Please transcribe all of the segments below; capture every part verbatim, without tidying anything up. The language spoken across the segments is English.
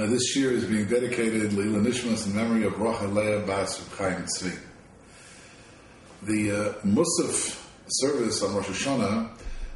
Uh, this year is being dedicated Leila Nishmas in memory of Rachel Leah Bas Chaim Tzvi. The uh, Musaf service on Rosh Hashanah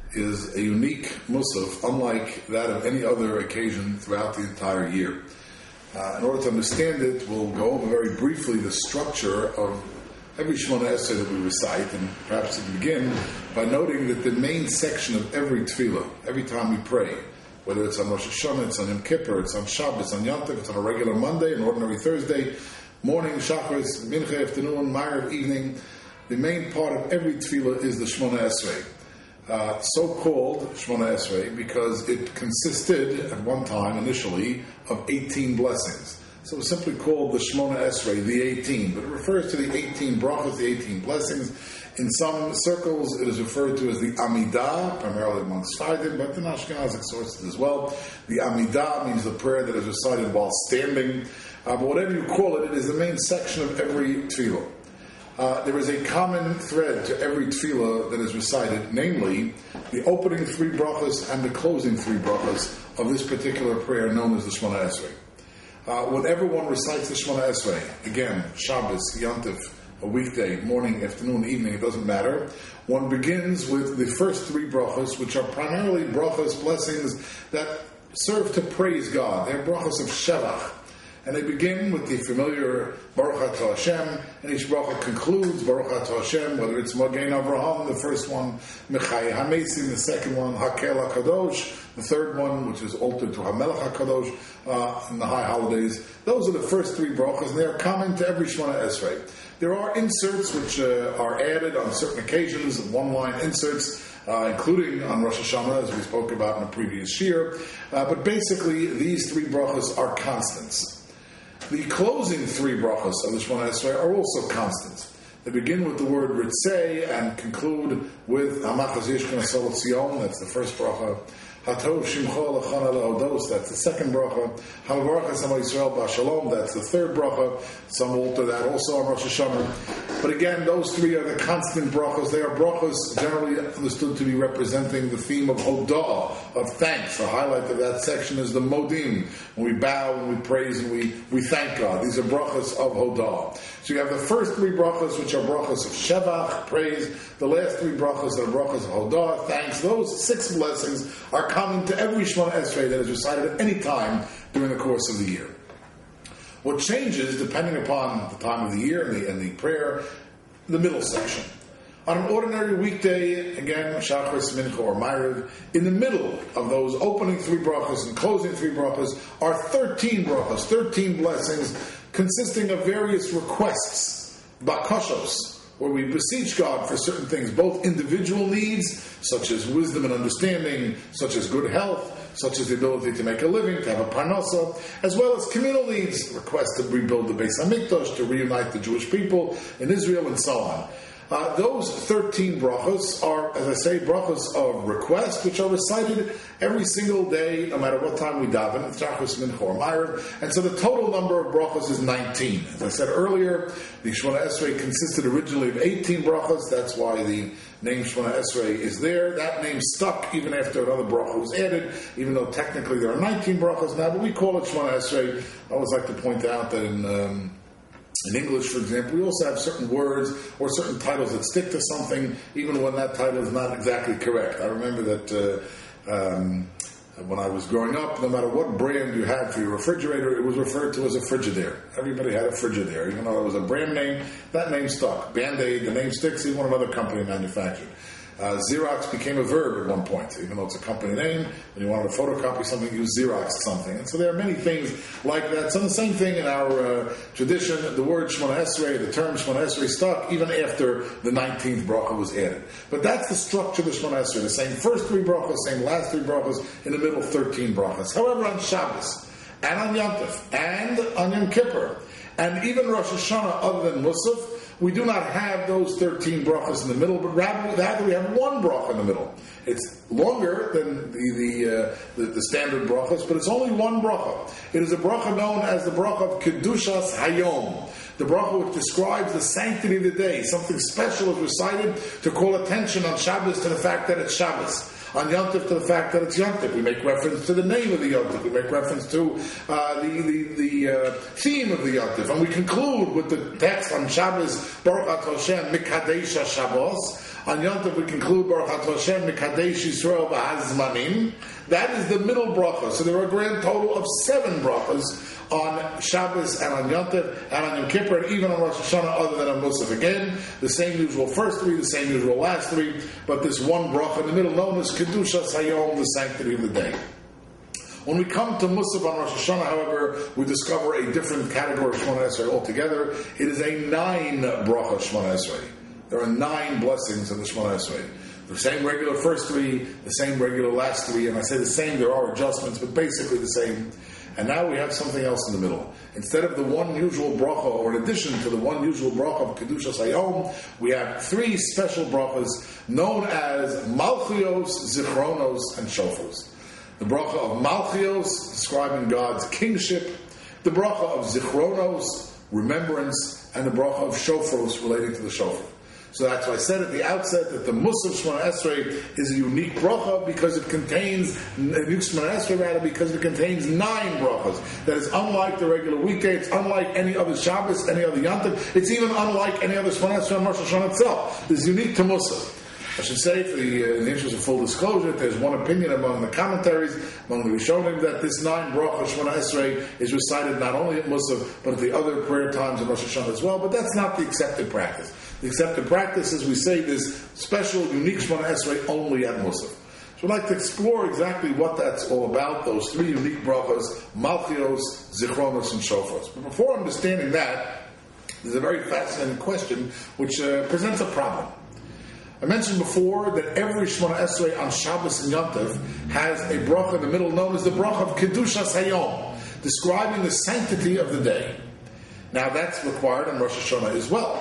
is a unique Musaf, unlike that of any other occasion throughout the entire year. Uh, in order to understand it, we'll go over very briefly the structure of every Shemona Esrei that we recite, and perhaps to begin by noting that the main section of every tefillah, every time we pray, whether it's on Rosh Hashanah, it's on Yom Kippur, it's on Shabbos, it's on Yom Tov, it's on a regular Monday, an ordinary Thursday, morning, Shacharis, Mincha, afternoon, Ma'ariv, evening, the main part of every tefillah is the Shemona Esrei. Uh, so-called Shemona Esrei because it consisted at one time, initially, of eighteen blessings. So it was simply called the Shemona Esrei, the eighteen, but it refers to the eighteen brachas, the eighteen blessings. In some circles, it is referred to as the Amidah, primarily amongst Sfardim, but in Ashkenazic sources as well. The Amidah means the prayer that is recited while standing. Uh, but whatever you call it, it is the main section of every tefillah. Uh, there is a common thread to every tefillah that is recited, namely the opening three brachas and the closing three brachas of this particular prayer known as the Shemona Esrei. Uh, whenever one recites the Shemona Esrei, again, Shabbos, Yom Tov, a weekday, morning, afternoon, evening, it doesn't matter. One begins with the first three brachas, which are primarily brachas, blessings that serve to praise God. They're brachas of Shevach. And they begin with the familiar Baruch Atah Hashem, and each bracha concludes Baruch Atah Hashem, whether it's Magen Avraham, the first one, Mechai HaMesim, the second one, Hakel HaKadosh, the third one, which is altered to HaMelech HaKadosh uh, in the high holidays. Those are the first three brachas, and they are common to every Shemona Esrei. There are inserts which uh, are added on certain occasions, one-line inserts, uh, including on Rosh Hashanah, as we spoke about in the previous year. Uh, but basically, these three brachas are constants. The closing three brachas of the Shemona Esrei are also constants. They begin with the word Ritzei and conclude with Hamach Hazishkan Asol Tzion, that's the first bracha. Hatov Shimcha Lachana Le'odos, that's the second bracha. Hamavarach Hashem Yisrael B'Shalom, that's the third bracha. Some alter that also on Rosh Hashanah. But again, those three are the constant brachas. They are brachas generally understood to be representing the theme of Hodah, of thanks. The highlight of that section is the Modim, when we bow, when we praise, and we, we thank God. These are brachas of Hodah. So you have the first three brachas, which are brachas of Shevach, praise. The last three brachas are brachas of Hodah, thanks. Those six blessings are common to every Shemona Esrei that is recited at any time during the course of the year. What changes, depending upon the time of the year and the, and the prayer, the middle section. On an ordinary weekday, again, Shacharis, Mincha, or Ma'ariv, in the middle of those opening three brachas and closing three brachas are thirteen brachas, thirteen blessings, consisting of various requests, bakashos, where we beseech God for certain things, both individual needs, such as wisdom and understanding, such as good health, such as the ability to make a living, to have a parnasa, as well as communal needs, requests to rebuild the Beis HaMikdash, to reunite the Jewish people in Israel, and so on. Uh, those thirteen brachas are, as I say, brachas of request, which are recited every single day, no matter what time we daven, Shacharis, Mincha, or Ma'ariv. And so the total number of brachas is nineteen. As I said earlier, the Shemona Esrei consisted originally of eighteen brachas. That's why the name Shemona Esrei is there. That name stuck even after another bracha was added, even though technically there are nineteen brachas now, but we call it Shemona Esrei. I always like to point out that in... Um, In English, for example, we also have certain words or certain titles that stick to something, even when that title is not exactly correct. I remember that uh, um, when I was growing up, no matter what brand you had for your refrigerator, it was referred to as a Frigidaire. Everybody had a Frigidaire. Even though it was a brand name, that name stuck. Band-Aid, the name sticks, even when another company manufactured. Uh, Xerox became a verb at one point, even though it's a company name. When you wanted to photocopy something, you Xerox something. And so there are many things like that. So the same thing in our uh, tradition, the word Shemona Esrei, the term Shemona Esrei stuck even after the nineteenth bracha was added. But that's the structure of the Shemona Esrei. The same first three brachas, same last three brachas, in the middle thirteen brachas. However, on Shabbos, and on Yom Tov, and on Yom Kippur, and even Rosh Hashanah other than Musaf, we do not have those thirteen brachas in the middle, but rather, rather we have one bracha in the middle. It's longer than the the, uh, the the standard brachas, but it's only one bracha. It is a bracha known as the bracha of Kedushas Hayom, the bracha which describes the sanctity of the day. Something special is recited to call attention on Shabbos to the fact that it's Shabbos. On Yom Tov to the fact that it's Yom Tov. We make reference to the name of the Yom Tov. We make reference to uh, the the, the uh, theme of the Yom Tov. And we conclude with the text on Shabbos, Baruch Atah Hashem Mikadesh HaShabbos. On Yom Tov we conclude Baruch Atah Hashem Mikadesh Yisrael B'Hazmanim. That is the middle bracha. So there are a grand total of seven brachas on Shabbos and on Yom Tov and on Yom Kippur and even on Rosh Hashanah, other than on Musaf. Again, the same usual first three, the same usual last three, but this one bracha in the middle known as Kedushas Hayom, the sanctity of the day. When we come to Musaf on Rosh Hashanah, however, we discover a different category of Shemona Esrei altogether. It is a nine bracha Shemona Esrei. There are nine blessings in the Shemona Esrei. The same regular first three, the same regular last three, and I say the same, there are adjustments, but basically the same. And now we have something else in the middle. Instead of the one usual bracha, or in addition to the one usual bracha of Kedushas Hayom, we have three special brachas known as Malchios, Zichronos, and Shofros. The bracha of Malchios, describing God's kingship, the bracha of Zichronos, remembrance, and the bracha of Shofros, relating to the shofar. So that's why I said at the outset that the Musaf Shemona Esrei is a unique bracha because it contains, unique Shemona Esrei rather, because it contains nine brachas. That is unlike the regular weekday, it's unlike any other Shabbos, any other Yom Tov, it's even unlike any other Shemona Esrei on Rosh Hashanah itself. It's unique to Musaf. I should say, for the, uh, in the interest of full disclosure, there's one opinion among the commentaries, among the Rishonim, that this nine bracha Shemona Esrei is recited not only at Musaf, but at the other prayer times in Rosh Hashanah as well, but that's not the accepted practice. The accepted practice is we say this special, unique Shemona Esrei only at Musaf. So I'd like to explore exactly what that's all about, those three unique brachas, Malchios, Zichronos, and Shofros. But before understanding that, there's a very fascinating question which uh, presents a problem. I mentioned before that every Shemona Esrei on Shabbos and Yom Tov has a bracha in the middle known as the bracha of Kedushas Hayom, describing the sanctity of the day. Now that's required on Rosh Hashanah as well.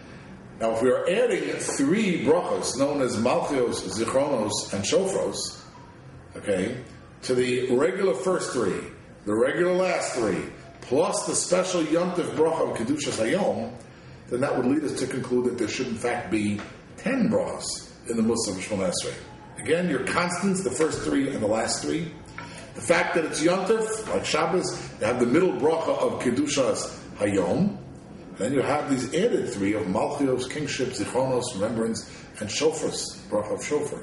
Now if we are adding three brachas known as Malchios, Zichronos, and Shofros, okay, to the regular first three, the regular last three, plus the special Yom Tov bracha of Kedushas Hayom, then that would lead us to conclude that there should in fact be ten brachas in the Musaf Shemona Esrei. Again, your constants, the first three and the last three. The fact that it's Yom Tov, like Shabbos, you have the middle bracha of Kedushas Hayom. Then you have these added three of Malchios, kingship, Zichronos, remembrance, and Shofros, bracha of Shofar.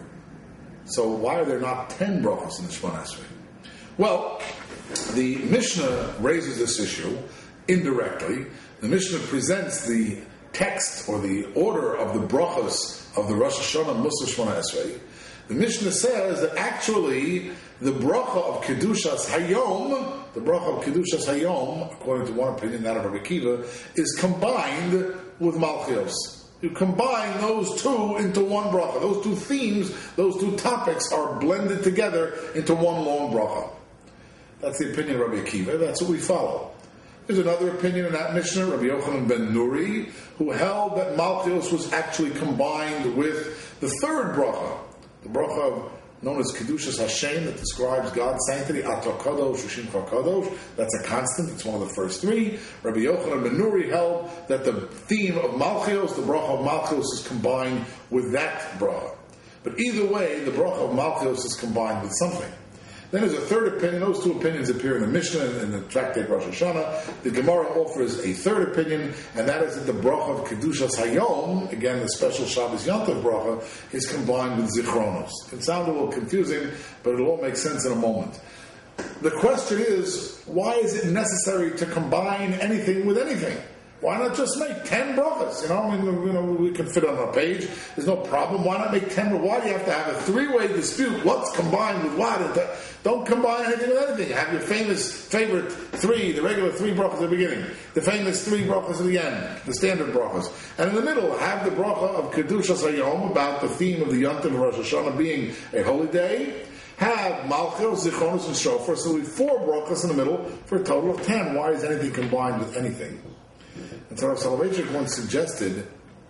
So why are there not ten brachas in the Shemona Esrei? Well, the Mishnah raises this issue indirectly. The Mishnah presents the text or the order of the brachas of the Rosh Hashanah Musaf Shemona Esrei. The Mishnah says that actually the bracha of Kedushas Hayom, the bracha of Kedushas Hayom, according to one opinion, that of Rabbi Akiva, is combined with Malchios. You combine those two into one bracha. Those two themes, those two topics are blended together into one long bracha. That's the opinion of Rabbi Akiva. That's what we follow. There's another opinion in that Mishnah, Rabbi Yochanan ben Nuri, who held that Malchios was actually combined with the third bracha, the bracha known as Kedushas Hashem, that describes God's sanctity, Atah Kadosh, U'Shimcha Kadosh. That's a constant, it's one of the first three. Rabbi Yochanan ben Nuri held that the theme of Malchios, the bracha of Malchios, is combined with that bracha. But either way, the bracha of Malchios is combined with something. Then there's a third opinion. Those two opinions appear in the Mishnah and in the tractate Rosh Hashanah. The Gemara offers a third opinion, and that is that the bracha of Kedushas Hayom, again the special Shabbos Yom Tov bracha, is combined with Zichronos. It can sound a little confusing, but it'll all make sense in a moment. The question is, why is it necessary to combine anything with anything? Why not just make ten brachas? You know, I mean, you know, we can fit on a page. There's no problem. Why not make ten? Why do you have to have a three-way dispute? What's combined with what? Don't combine anything with anything. Have your famous favorite three, the regular three brachas at the beginning, the famous three brachas at the end, the standard brachas. And in the middle, have the bracha of Kedushas Hayom, about the theme of the Yom Tov of Rosh Hashanah being a holy day. Have Malchios, Zichronos, and Shofar. So we have four brachas in the middle for a total of ten. Why is anything combined with anything? And so Rav Soloveitchik once suggested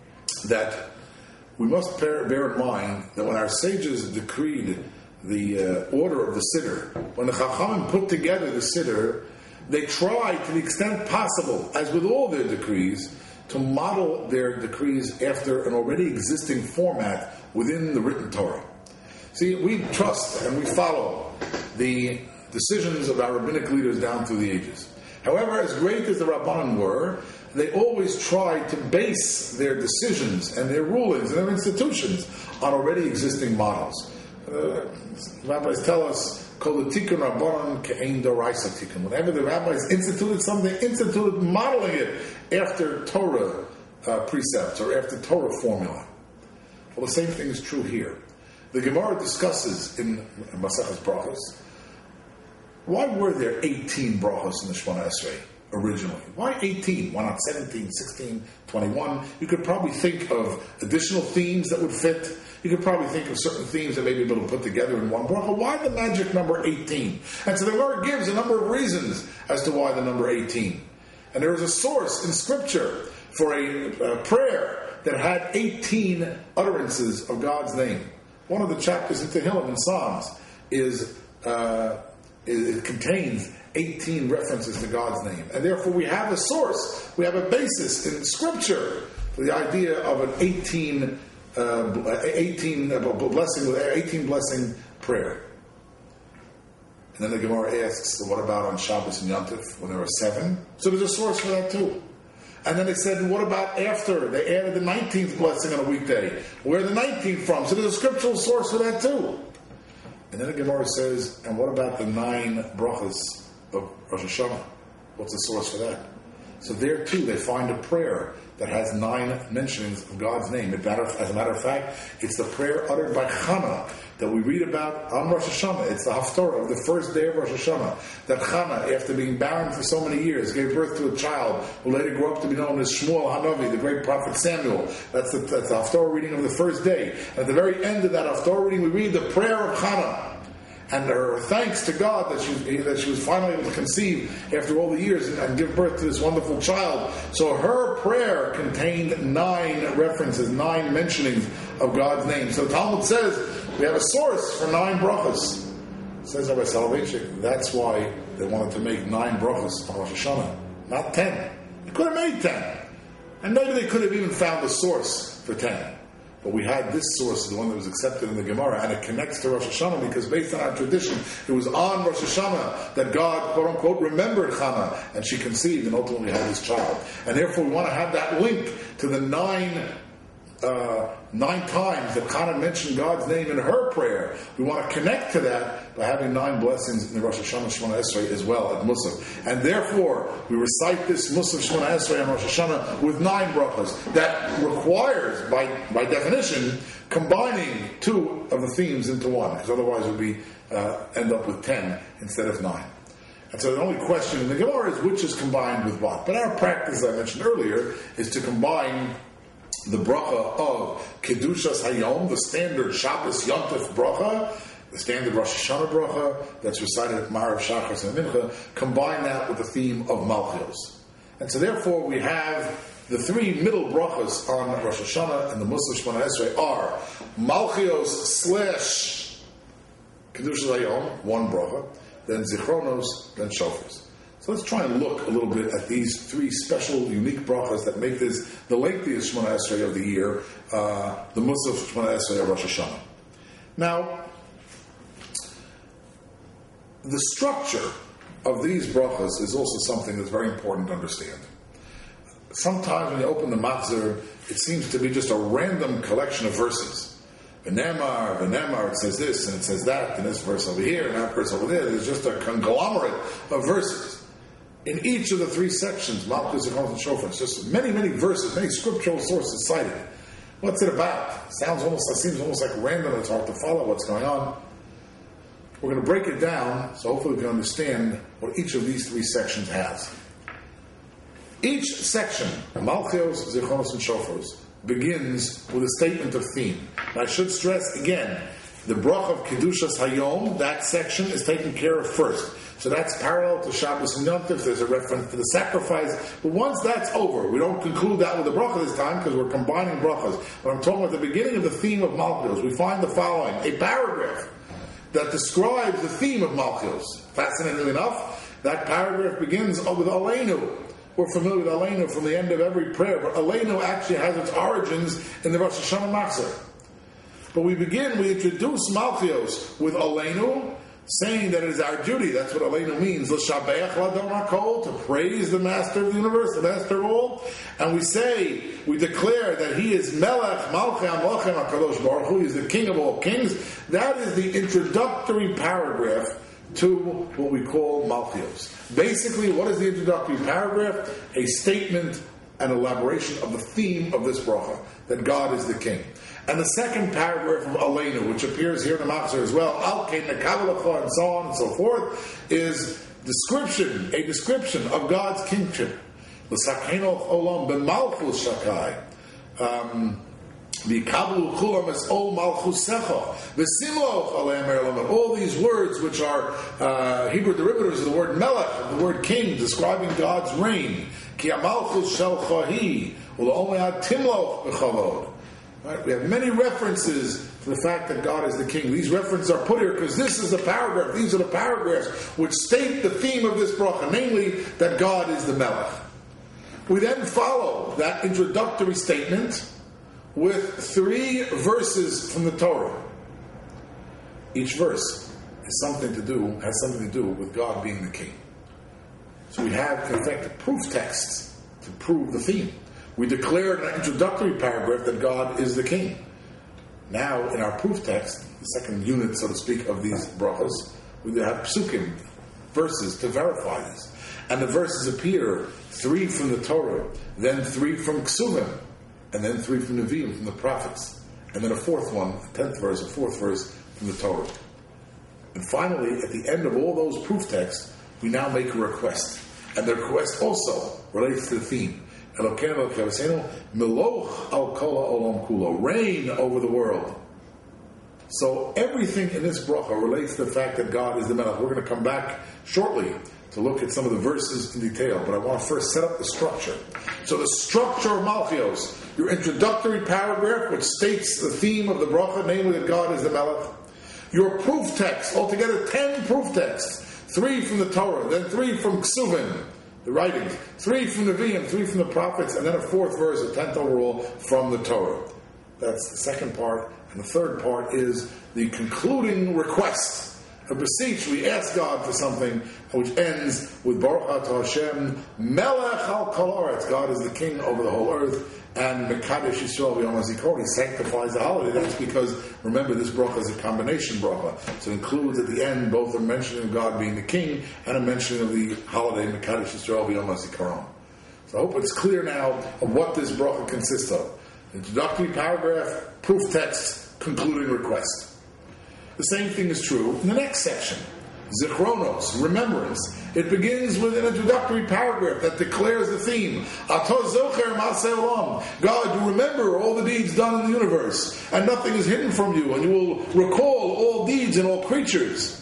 that we must bear, bear in mind that when our sages decreed the uh, order of the Siddur, when the Chachamim put together the Siddur, they tried to the extent possible, as with all their decrees, to model their decrees after an already existing format within the written Torah. See, we trust and we follow the decisions of our rabbinic leaders down through the ages. However, as great as the Rabbanan were, they always tried to base their decisions and their rulings and their institutions on already existing models. Uh, rabbis tell us, Kol tikun Rabbanan ke'ein doraisa tikun. Whenever the rabbis instituted something, instituted modeling it after Torah uh, precepts or after Torah formula. Well, the same thing is true here. The Gemara discusses in Maseches Brachos, why were there eighteen brachos in the Shemona Esrei originally? Why eighteen? Why not seventeen, sixteen, twenty-one? You could probably think of additional themes that would fit. You could probably think of certain themes that may be able to put together in one bracha. Why the magic number eighteen? And so the Gemara gives a number of reasons as to why the number eighteen. And there is a source in Scripture for a, a prayer that had eighteen utterances of God's name. One of the chapters in Tehillim in Psalms is... Uh, It contains eighteen references to God's name. And therefore we have a source, we have a basis in Scripture for the idea of an eighteen, uh, eighteen uh, blessing, eighteen blessing prayer. And then the Gemara asks, what about on Shabbos and Yom Tov when there are seven? So there's a source for that too. And then they said, what about after? They added the nineteenth blessing on a weekday. Where the nineteenth from? So there's a scriptural source for that too. And then the Gemara says, and what about the nine brachas of Rosh Hashanah? What's the source for that? So there too, they find a prayer that has nine mentions of God's name. As a matter of fact, it's the prayer uttered by Chana that we read about on Rosh Hashanah. It's the Haftorah of the first day of Rosh Hashanah. That Chana, after being barren for so many years, gave birth to a child who later grew up to be known as Shmuel Hanavi, the great prophet Samuel. That's the, that's the Haftorah reading of the first day. And at the very end of that Haftorah reading, we read the prayer of Chana. And her thanks to God that she, that she was finally able to conceive after all the years and, and give birth to this wonderful child. So her prayer contained nine references, nine mentionings of God's name. So the Talmud says we have a source for nine brachas. Says Rabbi Soloveitchik, that's why they wanted to make nine brachas on Rosh Hashanah, not ten. They could have made ten. And maybe they could have even found a source for ten. But we had this source, the one that was accepted in the Gemara, and it connects to Rosh Hashanah because based on our tradition, it was on Rosh Hashanah that God, quote unquote, remembered Chana, and she conceived and ultimately had this child. And therefore we want to have that link to the nine uh, nine times that Chana mentioned God's name in her prayer. We want to connect to that by having nine blessings in the Rosh Hashanah Shemona Esrei as well at Musaf. And therefore, we recite this Musaf Shemona Esrei on Rosh Hashanah with nine brachas. That requires, by, by definition, combining two of the themes into one, because otherwise it would be uh, end up with ten instead of nine. And so the only question in the Gemara is which is combined with what. But our practice, as I mentioned earlier, is to combine the bracha of Kedushas Hayom, the standard Shabbos Yom Tov bracha, the standard Rosh Hashanah bracha that's recited at Marav, Shachar, and Mincha, combine that with the theme of Malchios. And so therefore we have the three middle brachas on Rosh Hashanah and the Musaf Shemona Esrei are Malchios slash Kedushas Hayom, one bracha, then Zichronos, then Shofars. So let's try and look a little bit at these three special, unique brachas that make this the lengthiest Shemona Esrei of the year, uh, the Musaf Shemona Esrei of Rosh Hashanah. Now, the structure of these brachas is also something that's very important to understand. Sometimes when you open the Machzor, it seems to be just a random collection of verses. V'nemar, v'nemar, it says this, and it says that, and this verse over here, and that verse over there. There's just a conglomerate of verses. In each of the three sections, Malchus, Zichronos, and Shofar, it's just many, many verses, many scriptural sources cited. What's it about? Sounds almost, it seems almost like random. It's hard to follow what's going on. We're going to break it down, so hopefully we can understand what each of these three sections has. Each section, Malchus, Zichronos, and Shofars, begins with a statement of theme. And I should stress again, the bracha of Kedushas Hayom, that section is taken care of first. So that's parallel to Shabbos and Yom Tov. There's a reference to the sacrifice. But once that's over, we don't conclude that with the bracha this time because we're combining brachas. But I'm talking about the beginning of the theme of Malchus. We find the following, a paragraph that describes the theme of Malchus. Fascinatingly enough, that paragraph begins with Aleinu. We're familiar with Aleinu from the end of every prayer, but Aleinu actually has its origins in the Rosh Hashanah Machzor. But we begin, we introduce Malchios with Aleinu, saying that it is our duty, that's what Aleinu means, L'shabeach L'adon HaKol, to praise the Master of the universe, the Master of all. And we say, we declare that He is Melech, Malchei HaMelechim HaKadosh Baruch Hu, He is the King of all kings. That is the introductory paragraph to what we call Malchios. Basically, what is the introductory paragraph? A statement, an elaboration of the theme of this bracha, that God is the King. And the second paragraph of Aleinu, which appears here in the Machzor as well, Al-Kein Nekavalecha, and so on and so forth, is description, a description of God's kingship. L'sakeinoch olam b'malchus shakai. V'kablu chulam es ol malchusecha. V'simloch aleim erlam. All these words, which are uh, Hebrew derivatives of the word melech, of the word king, describing God's reign. Ki amalchus shel chahi. U'la'omei ad timloch b'chavod. Right? We have many references to the fact that God is the King. These references are put here because this is the paragraph, these are the paragraphs which state the theme of this bracha, namely that God is the Melech. We then follow that introductory statement with three verses from the Torah. Each verse is something to do, has something to do with God being the King. So we have, in effect, proof texts to prove the theme. We declare in an introductory paragraph that God is the King. Now, in our proof text, the second unit, so to speak, of these brachas, we have psukim, verses, to verify this. And the verses appear, three from the Torah, then three from Ksuvim, and then three from Nevi'im, from the prophets. And then a fourth one, a tenth verse, a fourth verse from the Torah. And finally, at the end of all those proof texts, we now make a request. And the request also relates to the theme. Reign over the world. So everything in this bracha relates to the fact that God is the Melech. We're going to come back shortly to look at some of the verses in detail, but I want to first set up the structure. So the structure of Malchios, your introductory paragraph, which states the theme of the bracha, namely that God is the Melech. Your proof text, altogether ten proof texts, three from the Torah, then three from Ksuvim, the writings, three from the Nevi'im, three from the prophets, and then a fourth verse, a tenth overall, from the Torah. That's the second part. And the third part is the concluding request. A beseech, we ask God for something, which ends with Baruch Atah Hashem, Melech al kol haaretz. God is the King over the whole earth, and Mekadesh Yisrael v'yom hazikaron. He sanctifies the holiday. That's because, remember, this bracha is a combination bracha. So it includes at the end both a mention of God being the King and a mention of the holiday, Mekadesh Yisrael v'yom hazikaron. So I hope it's clear now of what this bracha consists of. Introductory paragraph, proof text, concluding request. The same thing is true in the next section. Zichronos, remembrance. It begins with an introductory paragraph that declares the theme. Ato zocher ma'aseh olam. God, you remember all the deeds done in the universe, and nothing is hidden from you, and you will recall all deeds and all creatures.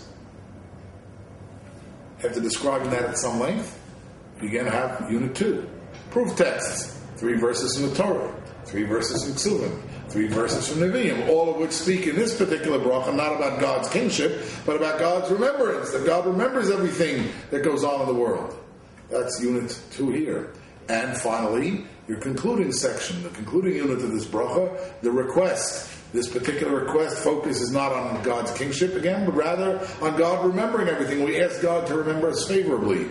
After describing that at some length, we again have Unit two. Proof texts. Three verses from the Torah. Three verses from Ksuvim. Three verses from Nevi'im, all of which speak in this particular bracha not about God's kingship, but about God's remembrance, that God remembers everything that goes on in the world. That's unit two here. And finally, your concluding section, the concluding unit of this bracha, the request. This particular request focuses not on God's kingship again, but rather on God remembering everything. We ask God to remember us favorably.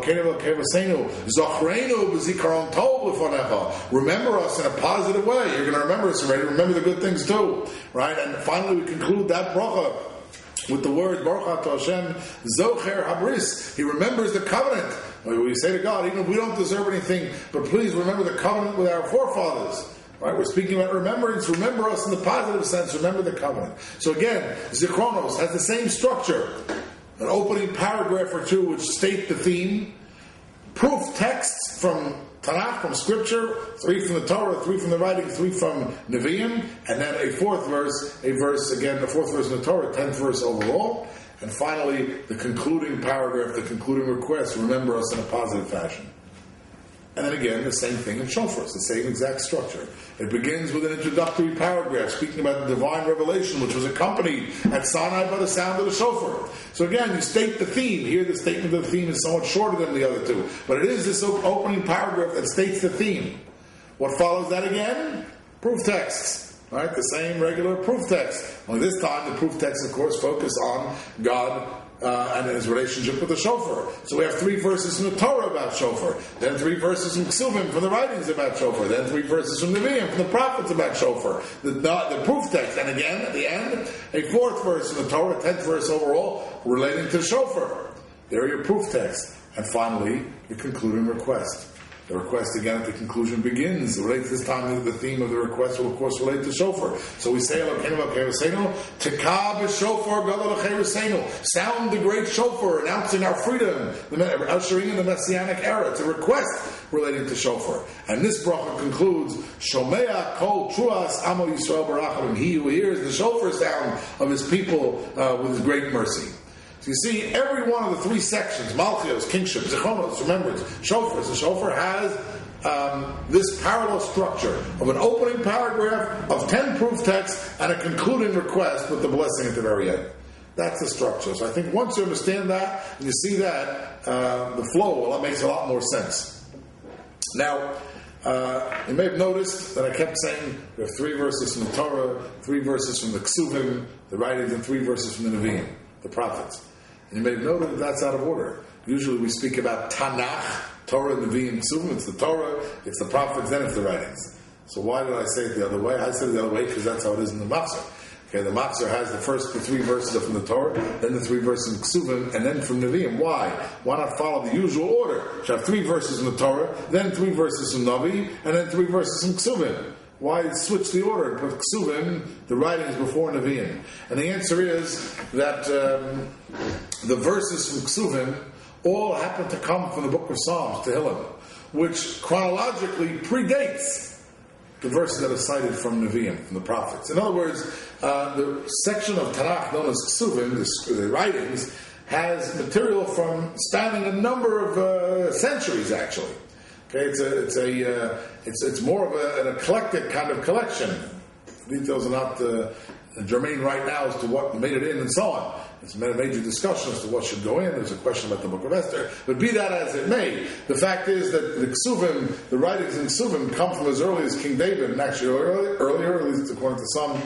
Remember us in a positive way. You're going to remember us already. Remember the good things too. Right? And finally we conclude that bracha with the word Baruch Atah Hashem Zocher Habris. He remembers the covenant. We say to God, even if we don't deserve anything, but please remember the covenant with our forefathers. Right, we're speaking about remembrance. Remember us in the positive sense. Remember the covenant. So again, Zichronos has the same structure. An opening paragraph or two which state the theme. Proof texts from Tanakh, from Scripture. Three from the Torah, three from the writing, three from Nevi'im. And then a fourth verse, a verse, again, the fourth verse in the Torah, tenth verse overall. And finally, the concluding paragraph, the concluding request, remember us in a positive fashion. And then again, the same thing in Shofar. It's the same exact structure. It begins with an introductory paragraph speaking about the divine revelation, which was accompanied at Sinai by the sound of the Shofar. So again, you state the theme. Here, the statement of the theme is somewhat shorter than the other two. But it is this opening paragraph that states the theme. What follows that again? Proof texts. Right? The same regular proof text. Only this time, the proof text, of course, focus on God uh, and his relationship with the shofar. So we have three verses from the Torah about shofar, then three verses from Ksuvim, from the writings about shofar, then three verses from Nevi'im, from the prophets about shofar, the, the, the proof text, and again, at the end, a fourth verse from the Torah, tenth verse overall, relating to shofar. There are your proof texts. And finally, the concluding request. The request again at the conclusion begins. Relates this time, the theme of the request will of course relate to shofar. So we say, Elokeinu Elokeinu Elokeinu, Tekah b'shofar gadol Elokeinu, sound the great shofar, announcing our freedom, the, ushering in the Messianic era. It's a request relating to shofar. And this bracha concludes, Shomea kol truas amo Yisrael barachim, he who hears the shofar sound of his people uh, with his great mercy. You see, every one of the three sections, Malchios, Kingship, Zichonos, Remembrance, Shofars, the Shofar has um, this parallel structure of an opening paragraph of ten proof texts and a concluding request with the blessing at the very end. That's the structure. So I think once you understand that, and you see that, uh, the flow, well, that makes a lot more sense. Now, uh, you may have noticed that I kept saying we have three verses from the Torah, three verses from the Ksuvim, the writings, and three verses from the Nevi'im, the prophets. And you may have noted that that's out of order. Usually we speak about Tanakh, Torah, Nevi'im, Ksuvim. It's the Torah, it's the prophets, then it's the writings. So why did I say it the other way? I said it the other way because that's how it is in the Machzor. Okay, the Machzor has the first the three verses are from the Torah, then the three verses from Ksuvim, and then from Nevi'im. Why? Why not follow the usual order? You have three verses from the Torah, then three verses from Navi, and then three verses from Ksuvim. Why switch the order? Put Ksuvim, the writings before Nevi'im. And the answer is that um, the verses from Ksuvim all happen to come from the book of Psalms, Tehillim, which chronologically predates the verses that are cited from Nevi'im, from the prophets. In other words, uh, the section of Tanakh known as Ksuvim, the, the writings, has material from spanning a number of uh, centuries, actually. Okay, it's a, it's a, uh, it's it's more of a, an eclectic kind of collection. Details are not uh, germane right now as to what made it in and so on. It's a major discussion as to what should go in. There's a question about the Book of Esther. But be that as it may, the fact is that the Ksuvim, the writings in Ksuvim, come from as early as King David, and actually earlier, earlier at least according to some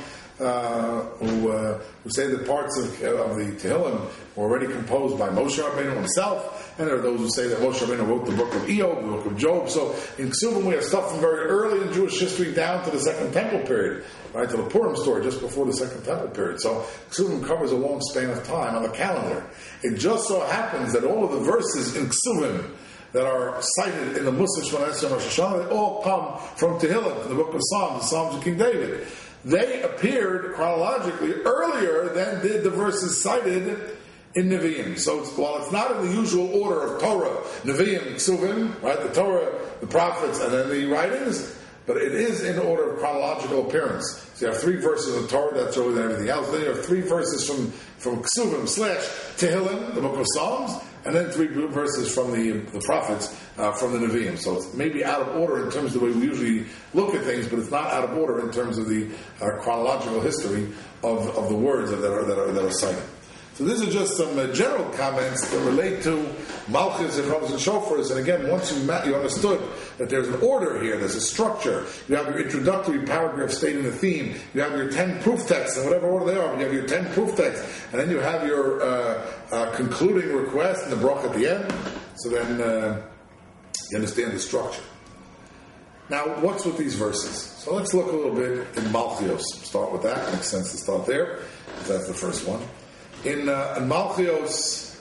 uh, who uh, who say that parts of, uh, of the Tehillim were already composed by Moshe Rabbeinu himself. And there are those who say that Moshe Rabbeinu wrote the book of Eob, the book of Job. So in Ksuvim we have stuff from very early in Jewish history down to the Second Temple period, right, to the Purim story, just before the Second Temple period. So Ksuvim covers a long span of time on the calendar. It just so happens that all of the verses in Ksuvim that are cited in the Musaf, Shemona Esrei, and Rosh Hashanah, they all come from Tehillim, from the book of Psalms, the Psalms of King David. They appeared chronologically earlier than did the verses cited in Nevi'im. So it's, while it's not in the usual order of Torah, Nevi'im, Ksuvim, right, the Torah, the prophets, and then the writings, but it is in order of chronological appearance. So you have three verses of Torah, that's earlier than everything else. Then you have three verses from, from Ksuvim slash Tehillim, the book of Psalms, and then three verses from the, the prophets, uh, from the Nevi'im. So it's maybe out of order in terms of the way we usually look at things, but it's not out of order in terms of the uh, chronological history of, of the words that are, that are, that are cited. So these are just some uh, general comments that relate to Malchus and Ramos and Shofars. And again, once you, ma- you understood that there's an order here, there's a structure, you have your introductory paragraph stating the theme, you have your ten proof texts, in whatever order they are, you have your ten proof texts, and then you have your uh, uh, concluding request and the brach at the end. So then uh, you understand the structure. Now, what's with these verses? So let's look a little bit in Malchios. Start with that. It makes sense to start there, because that's the first one. In, uh, in Malchios,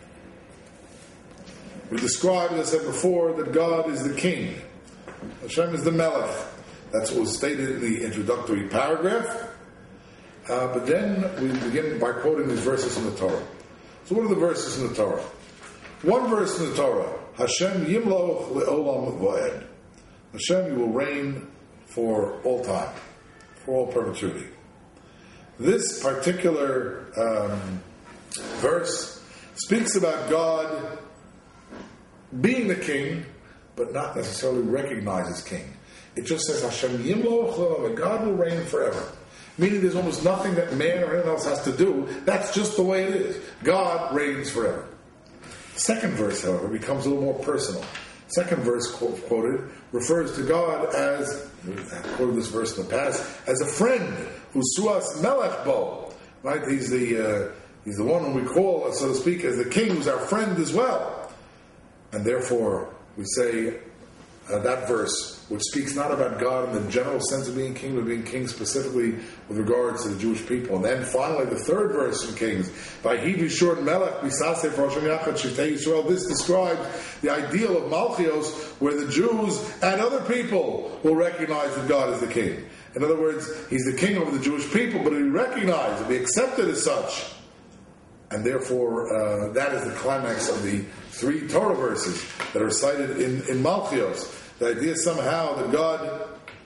we described, as I said before, that God is the king. Hashem is the melech. That's what was stated in the introductory paragraph. Uh, but then we begin by quoting these verses in the Torah. So what are the verses in the Torah? One verse in the Torah, Hashem yimloch le'olam v'ed. Hashem, you will reign for all time, for all perpetuity. This particular um, verse speaks about God being the king, but not necessarily recognized as king. It just says Hashem yimloch le'olam, God will reign forever. Meaning there's almost nothing that man or anyone else has to do. That's just the way it is. God reigns forever. The second verse, however, becomes a little more personal. Second verse quoted refers to God as, I quoted this verse in the past, as a friend, Usuas Melech Bo. Right? He's the uh, he's the one whom we call, so to speak, as the king, who's our friend as well. And therefore, we say uh, that verse, which speaks not about God in the general sense of being king, but being king specifically with regards to the Jewish people. And then finally, the third verse from Kings, Vayhi Bishur Melech Bisaseh Rosham Yachad Shiftei Yisrael. This describes the ideal of Malchios, where the Jews and other people will recognize that God is the king. In other words, he's the king over the Jewish people, but he'll be recognized, he'll be accepted as such. And therefore, uh, that is the climax of the three Torah verses that are cited in, in Malchios. The idea somehow that God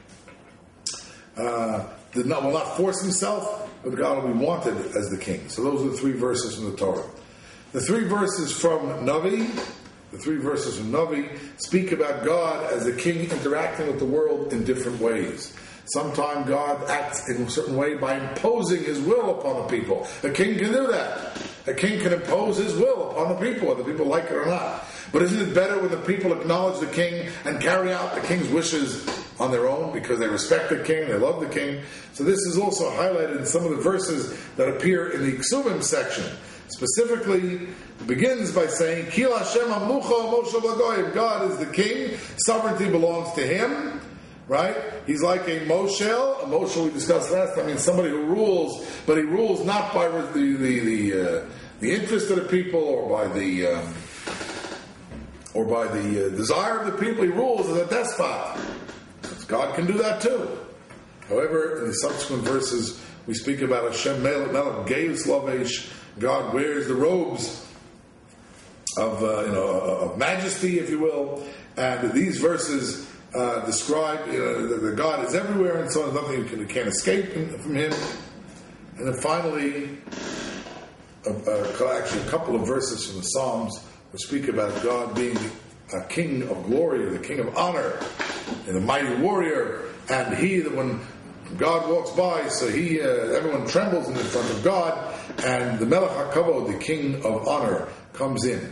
uh, did not, will not force himself, but God will be wanted as the king. So those are the three verses from the Torah. The three verses from Navi, the three verses from Navi speak about God as the king interacting with the world in different ways. Sometimes God acts in a certain way by imposing his will upon the people. A king can do that. A king can impose his will upon the people, whether people like it or not. But isn't it better when the people acknowledge the king and carry out the king's wishes on their own because they respect the king, they love the king? So this is also highlighted in some of the verses that appear in the Ksuvim section. Specifically, it begins by saying, Kil Hashem Amucha Moshe Lagoyim. God is the king. Sovereignty belongs to him. Right? He's like a Moshel. A Moshel we discussed last time. I mean, somebody who rules, but he rules not by the the the, uh, the interest of the people or by the um, or by the uh, desire of the people. He rules as a despot. God can do that too. However, in the subsequent verses, we speak about Hashem Melech Geis Lavesh. God wears the robes of uh, you know of majesty, if you will, and these verses Uh, describe you know, that, that God is everywhere and so on. There's nothing you, can, you can't escape in, from him. And then finally, a, a, actually a couple of verses from the Psalms which speak about God being a king of glory, or the king of honor, and a mighty warrior. And he, that when God walks by, so he, uh, everyone trembles in front of God, and the Melech HaKavod, the king of honor, comes in.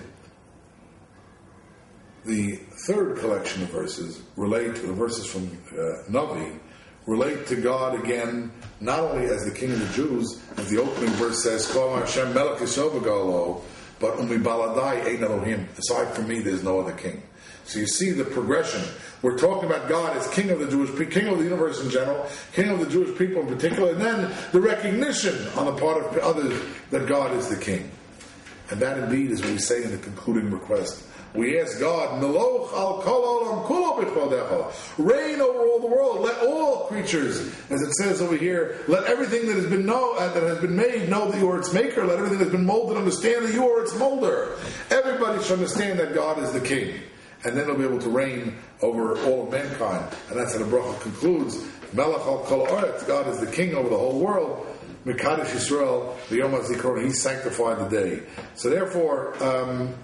The third collection of verses relate to the verses from uh, Navi, relate to God again, not only as the King of the Jews, as the opening verse says, Kol Hashem Melech Yisrael V'Galo, but Umi Baladai Ein Elohim. Aside from me, there's no other king. So you see the progression. We're talking about God as King of the Jewish people, King of the universe in general, King of the Jewish people in particular, and then the recognition on the part of others that God is the King. And that indeed is what we say in the concluding request. We ask God, Meloch al kol olam kulo b'chvodecha, reign over all the world. Let all creatures, as it says over here, let everything that has been know, uh, that has been made know that you are its maker. Let everything that has been molded understand that you are its molder. Everybody should understand that God is the King, and then they'll be able to reign over all of mankind. And that's how the bracha concludes. Melech al kol oretz, God is the King over the whole world. Mekadosh Yisrael, the Yom HaZikaron, He sanctified the day. So therefore, um,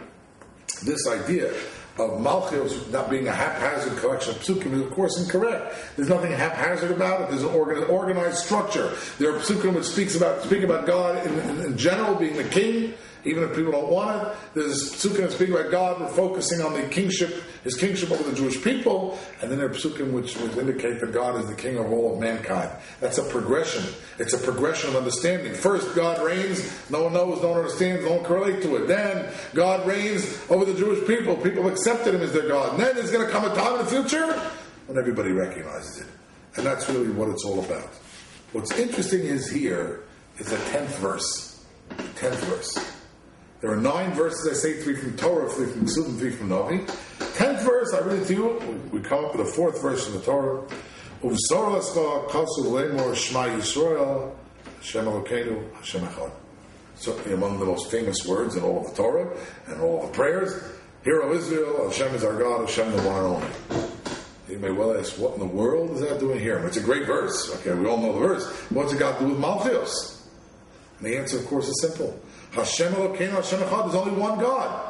this idea of Malchios not being a haphazard collection of psukim is of course incorrect. There's nothing haphazard about it. There's an organ- organized structure. There are psukim which speaks about speak about God in, in, in general being the king, even if people don't want it. There's psukim that speak about God, we're focusing on the kingship, his kingship over the Jewish people, and then there are psukim which, which indicate that God is the king of all of mankind. That's a progression. It's a progression of understanding. First, God reigns, no one knows, no one understands, no one can relate to it. Then, God reigns over the Jewish people. People have accepted him as their God. And then there's going to come a time in the future when everybody recognizes it. And that's really what it's all about. What's interesting is here is the tenth verse. Tenth verse. There are nine verses, I say, three from Torah, three from Ksuvim, three from Navi. Tenth verse, I read it to you. We come up with a fourth verse from the Torah. Uv'sor l'scha kasu l'emor Shema Yisrael, Hashem Elokeinu, Hashem Echad. So, among the most famous words in all of the Torah and all of the prayers, Hear, O Israel, Hashem is our God, Hashem the one and only. You may well ask, what in the world is that doing here? It's a great verse. Okay, we all know the verse. What's it got to do with Malchios? And the answer, of course, is simple. Hashem Elokeinu, Hashem Echad, there's only one God.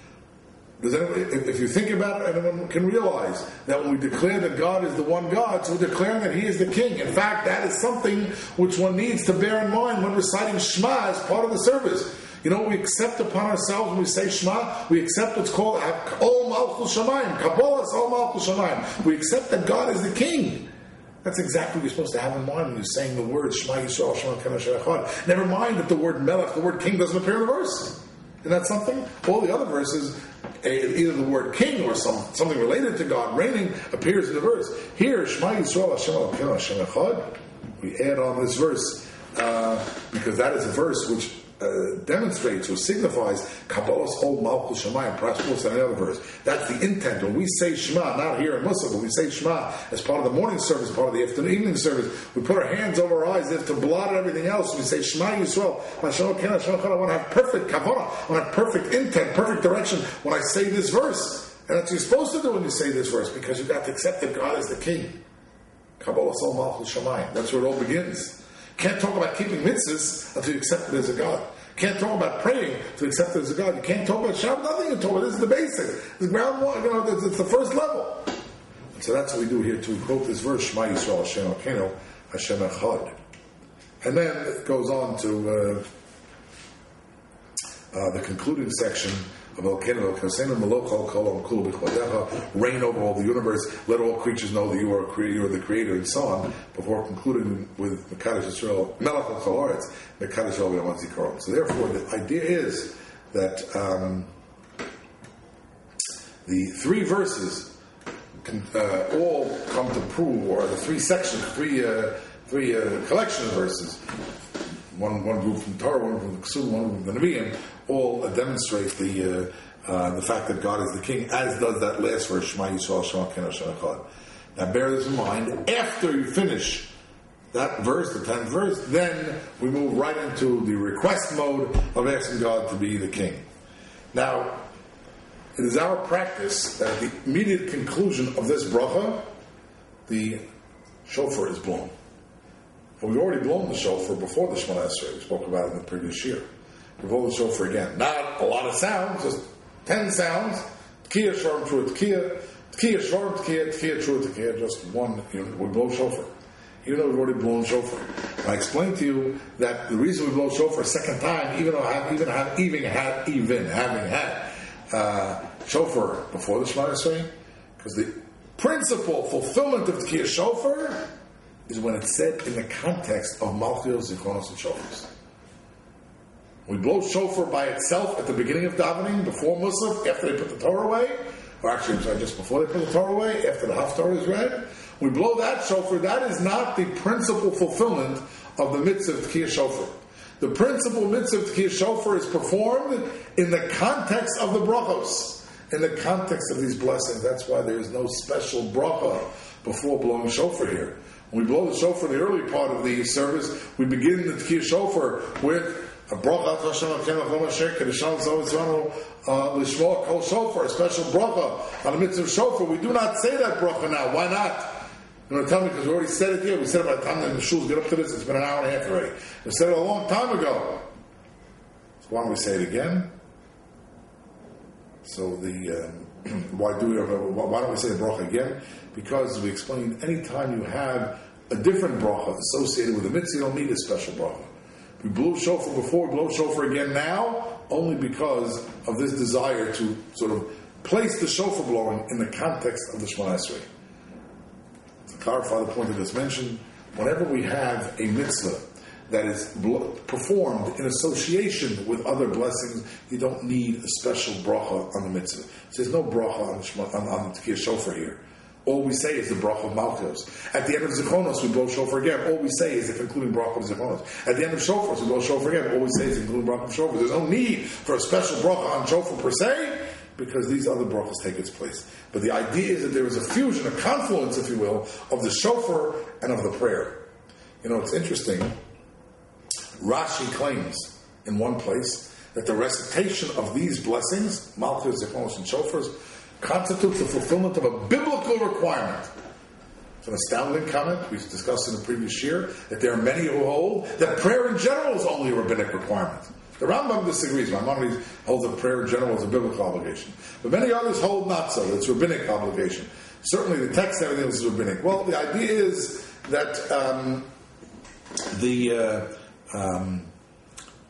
Does anyone, if you think about it, anyone can realize that when we declare that God is the one God, so we're declaring that He is the King. In fact, that is something which one needs to bear in mind when reciting Shema as part of the service. You know what we accept upon ourselves when we say Shema? We accept what's called Ol Malchus Malchus Shamayim. Kabbalah is all Malchus Shamayim. We accept that God is the king. That's exactly what you're supposed to have in mind when you're saying the words Shema Yisrael, Shema Elokeinu Asher Echad. Never mind that the word Melech, the word king, doesn't appear in the verse. Isn't that something? All the other verses, either the word king or some, something related to God reigning appears in the verse. Here, Shema Yisrael, Hashem Elokeinu Hashem Echad, we add on this verse uh, because that is a verse which uh, demonstrates or signifies Kabbalah's whole Malchus Shamayim, perhaps more than another verse. That's the intent. When we say Shema, not here in Musaf, but we say Shema as part of the morning service, part of the afternoon evening service, we put our hands over our eyes as if to blot out everything else. We say Shema Yisrael, Hashem Elokeinu Hashem Echad. I want to have perfect kavanah. I want to have perfect intent, perfect direction when I say this verse. And that's what you're supposed to do when you say this verse, because you've got to accept that God is the king. Kabbalah Sol Malchus Shamayim. That's where it all begins. Can't talk about keeping mitzvahs until you accept it as a God. Can't talk about praying until you accept it as a God. You can't talk about Shabbat, nothing you talk about. This is the basic. The ground one, you know, it's, it's the first level. And so that's what we do here too. We quote this verse, Shema Yisrael, Hashem Elokeinu, Hashem Echad. And then it goes on to uh, uh, the concluding section of Elokeinu, Elokeinu Melokol Kol Kol B'Chvadecha, reign over all the universe, let all creatures know that you are, cre- you are the creator, and so on, before concluding with Mekadosh Yisrael, Melech Kol Haaretz, Mekadosh Yisrael V'Yom Zikaron. So therefore, the idea is that um, the three verses can, uh, all come to prove, or the three sections, three uh, three uh, collection of verses, one one group from Torah, one from the Ksum, one from the Nevi'im, all uh, demonstrate the uh, uh, the fact that God is the king, as does that last verse, Shema Yisrael, Shema Elokeinu Hashem Echad. Now bear this in mind, after you finish that verse, the tenth verse, then we move right into the request mode of asking God to be the king. Now, it is our practice that at the immediate conclusion of this bracha, the shofar is blown. Well, we've already blown the shofar before the Shemona Esrei. We spoke about it in the previous year. We blow the shofar again. Not a lot of sounds, just ten sounds. Tkiya, shvarm, trua, tkiya. Tkiya, shvarm, tkiya, tkiya, trua, tkiya. Just one unit. We blow shofar. Even though we've already blown shofar. And I explained to you that the reason we blow shofar a second time, even though I have, even have, even had, even having had uh, shofar before the Shemona Esrei, because the principal fulfillment of Tkiya shofar is when it's said in the context of Malchios, Zichronos, and Shofars. We blow shofar by itself at the beginning of davening, before Musaf, after they put the Torah away, or actually, I'm sorry, just before they put the Torah away, after the Haftarah is read. We blow that shofar. That is not the principal fulfillment of the mitzvah of Tkiya shofar. The principal mitzvah of Tkiya shofar is performed in the context of the brachos, in the context of these blessings. That's why there is no special bracha before blowing shofar here. When we blow the shofar in the early part of the service, we begin the Tkiya shofar with a bracha Hashem Elokeinu Chol Mashiach Kedushan Zotzvanu Lishmoa Kol Shofar, a special bracha on the mitzvah of shofar. We do not say that bracha now. Why not? You want to tell me because we already said it here. We said it by the time that the shuls get up to this. It's been an hour and a half already. We said it a long time ago. So why don't we say it again? So the um, why do we? Why don't we say the bracha again? Because we explained, any time you have a different bracha associated with a mitzvah, you don't need a special bracha. We blew shofar before, we blow shofar again now, only because of this desire to sort of place the shofar blowing in the context of the Shemona Esrei. To clarify the point I just mentioned, whenever we have a mitzvah that is blo- performed in association with other blessings, you don't need a special bracha on the mitzvah. So there's no bracha on the, Shema, on, on the Tkiya shofar here. All we say is the bracha of Malchus. At the end of Zichronos, we blow shofar again. All we say is the concluding bracha of Zichronos. At the end of Shofars, we blow shofar again. All we say is the concluding bracha of Shofar. There's no need for a special bracha on shofar per se, because these other brachas take its place. But the idea is that there is a fusion, a confluence, if you will, of the shofar and of the prayer. You know, it's interesting. Rashi claims in one place that the recitation of these blessings, Malchus, Zichronos, and Shofars, constitutes the fulfillment of a biblical requirement. It's an astounding comment. We discussed in the previous year that there are many who hold that prayer in general is only a rabbinic requirement. The Rambam disagrees. Maimonides holds that prayer in general is a biblical obligation. But many others hold not so. It's a rabbinic obligation. Certainly the text and everything else is rabbinic. Well, the idea is that um, the uh, um,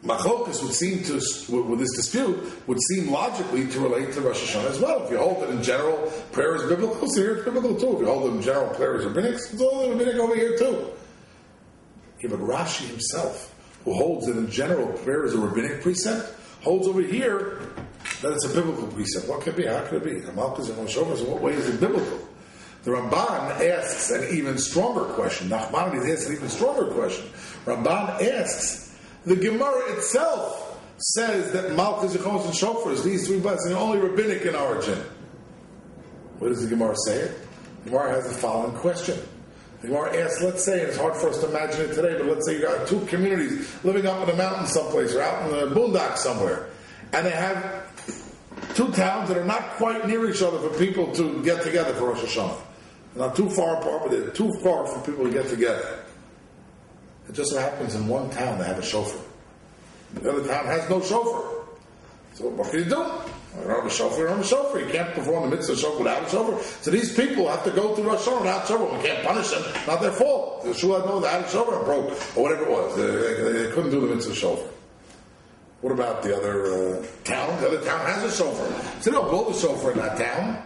Machlokas would seem to, with this dispute, would seem logically to relate to Rosh Hashanah as well. If you hold that in general prayer is biblical, so here it's biblical too. If you hold that in general prayer is rabbinic, it's all rabbinic over here too. Yeah, but Rashi himself, who holds that in general prayer is a rabbinic precept, holds over here that it's a biblical precept. What could it be? How could it be? Malchus and Shofar, in what way is it biblical? The Ramban asks an even stronger question. Nachmanides asks an even stronger question. Ramban asks, the Gemara itself says that Malchus, Zechos, and Shofars, these three blessings, are only rabbinic in origin. What does the Gemara say it? The Gemara has the following question. The Gemara asks, let's say, and it's hard for us to imagine it today, but let's say you got two communities living up in a mountain someplace or out in the boondocks somewhere, and they have two towns that are not quite near each other for people to get together for Rosh Hashanah. They're not too far apart, but they're too far for people to get together. It just so happens in one town they have a shofar. The other town has no shofar. So what can you do? You don't have a shofar, you don't have a shofar. You can't perform the mitzvah shofar without a shofar. So these people have to go through Rosh Hashanah without shofar. We can't punish them. Not their fault. The shul had no, they had a shofar and broke, or whatever it was. They, they, they couldn't do the mitzvah shofar. What about the other uh, town? The other town has a shofar. So they don't build a shofar in that town.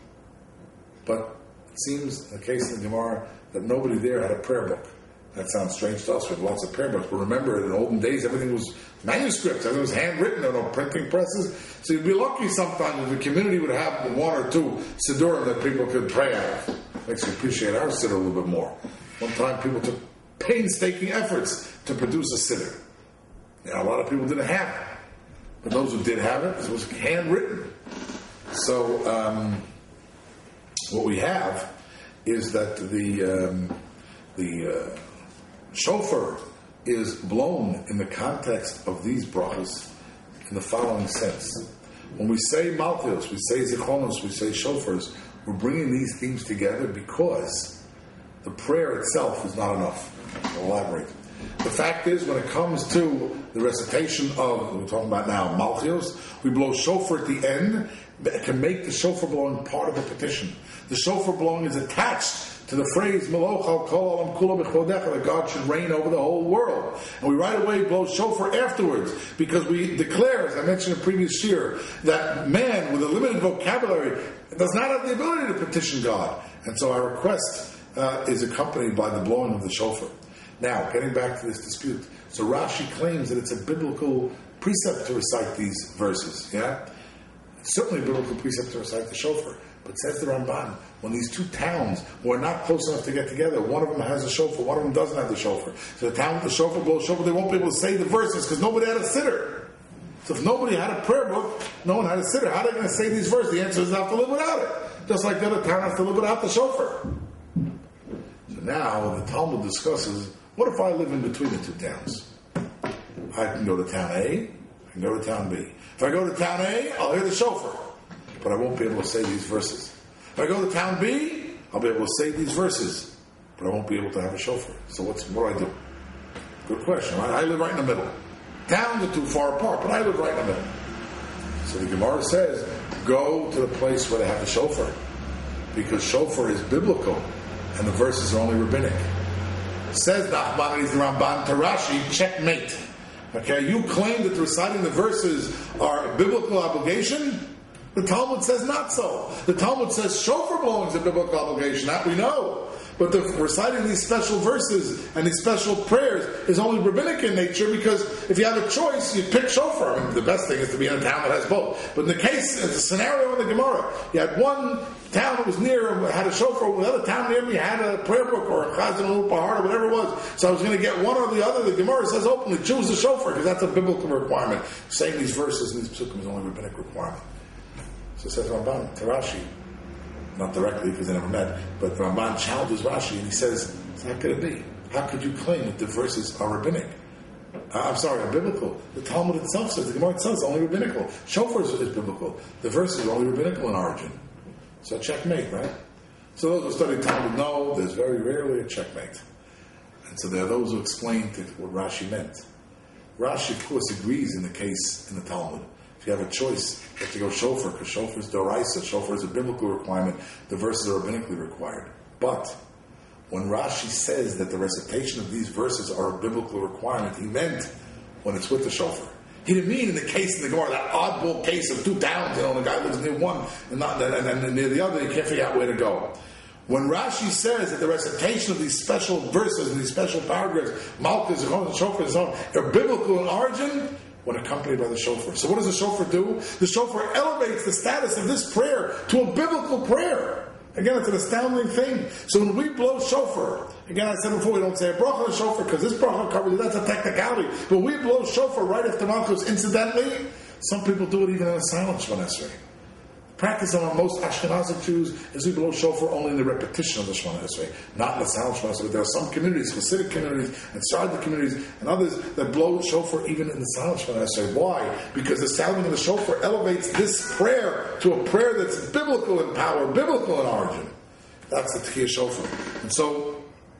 But it seems, in the case of the Gemara, that nobody there had a prayer book. That sounds strange to us. We have lots of prayer books. But remember, in the olden days, everything was manuscripts. Everything was handwritten. There were no printing presses. So you'd be lucky sometimes if the community would have one or two siddurim that people could pray out of. Makes you appreciate our siddur a little bit more. One time people took painstaking efforts to produce a siddur. You know, a lot of people didn't have it. But those who did have it, it was handwritten. So um, what we have is that the... Um, the uh, shofar is blown in the context of these brachas in the following sense. When we say malchus, we say zichonos, we say shofars, we're bringing these things together because the prayer itself is not enough. I'll elaborate. The fact is, when it comes to the recitation of, we're talking about now, malchus, we blow shofar at the end. It can make the shofar blowing part of the petition. The shofar blowing is attached to the phrase Meloch al kol olam kulo b'chodecha, that God should reign over the whole world. And we right away blow shofar afterwards because we declare, as I mentioned in the previous year, that man with a limited vocabulary does not have the ability to petition God. And so our request uh, is accompanied by the blowing of the shofar. Now, getting back to this dispute. So Rashi claims that it's a biblical precept to recite these verses. Yeah? It's certainly a biblical precept to recite the shofar. But says the Ramban, when these two towns who are not close enough to get together, one of them has a shofar, one of them doesn't have the shofar. So the town with the shofar blows shofar, they won't be able to say the verses because nobody had a siddur. So if nobody had a prayer book, no one had a siddur. How are they going to say these verses? The answer is they have to live without it. Just like the other town has to live without the shofar. So now the Talmud discusses, what if I live in between the two towns? I can go to town A, I can go to town B. If I go to town A, I'll hear the shofar, but I won't be able to say these verses. If I go to town B, I'll be able to say these verses, but I won't be able to have a shofar. So what's, what do I do? Good question. Right? I live right in the middle. Towns are too far apart, but I live right in the middle. So the Gemara says, go to the place where they have the shofar, because shofar is biblical, and the verses are only rabbinic. Says Nachmanides the Ramban to Rashi, checkmate. Okay, you claim that reciting the verses are a biblical obligation? The Talmud says not so. The Talmud says shofar blowing is a biblical obligation. That we know. But the reciting these special verses and these special prayers is only rabbinic in nature because if you have a choice, you pick shofar. I mean, the best thing is to be in a town that has both. But in the case, it's a scenario in the Gemara. You had one town that was near and had a shofar, the other town near me had a prayer book or a chazan or pahar or whatever it was. So I was going to get one or the other. The Gemara says openly, choose the shofar because that's a biblical requirement. Saying these verses and these psukim is only a rabbinic requirement. So says Ramban to Rashi, not directly because they never met, but Ramban challenges Rashi and he says, how could it be? How could you claim that the verses are rabbinic? Uh, I'm sorry, are biblical. The Talmud itself says, the Gemara itself is only rabbinical. Shofar is, is biblical. The verses are only rabbinical in origin. So checkmate, right? So those who study Talmud know there's very rarely a checkmate. And so there are those who explain to what Rashi meant. Rashi, of course, agrees in the case in the Talmud. If you have a choice, you have to go shofar, because shofar is doraisa, shofar is a biblical requirement, the verses are rabbinically required. But when Rashi says that the recitation of these verses are a biblical requirement, he meant when it's with the shofar. He didn't mean in the case in the Gemara, that oddball case of two towns, you know, the guy lives near one and, not, and, and near the other, you can't figure out where to go. When Rashi says that the recitation of these special verses and these special paragraphs, Malchus, Zechron, and Shofar, and so on, are biblical in origin, when accompanied by the shofar. So what does the shofar do? The shofar elevates the status of this prayer to a biblical prayer. Again, it's an astounding thing. So when we blow shofar, again, I said before, we don't say a bracha on shofar because this bracha covers it. That's a technicality. But we blow shofar right after Malchus. Incidentally, some people do it even in a silent Shemona Esrei. Practice among most Ashkenazic Jews is we blow shofar only in the repetition of the Shemona Esrei, not in the silent Shemona Esrei. But there are some communities, Hasidic communities, and Sardic communities, and others that blow shofar even in the silent Shemona Esrei. Why? Because the sounding of the shofar elevates this prayer to a prayer that's biblical in power, biblical in origin. That's the Tekiyah shofar. And so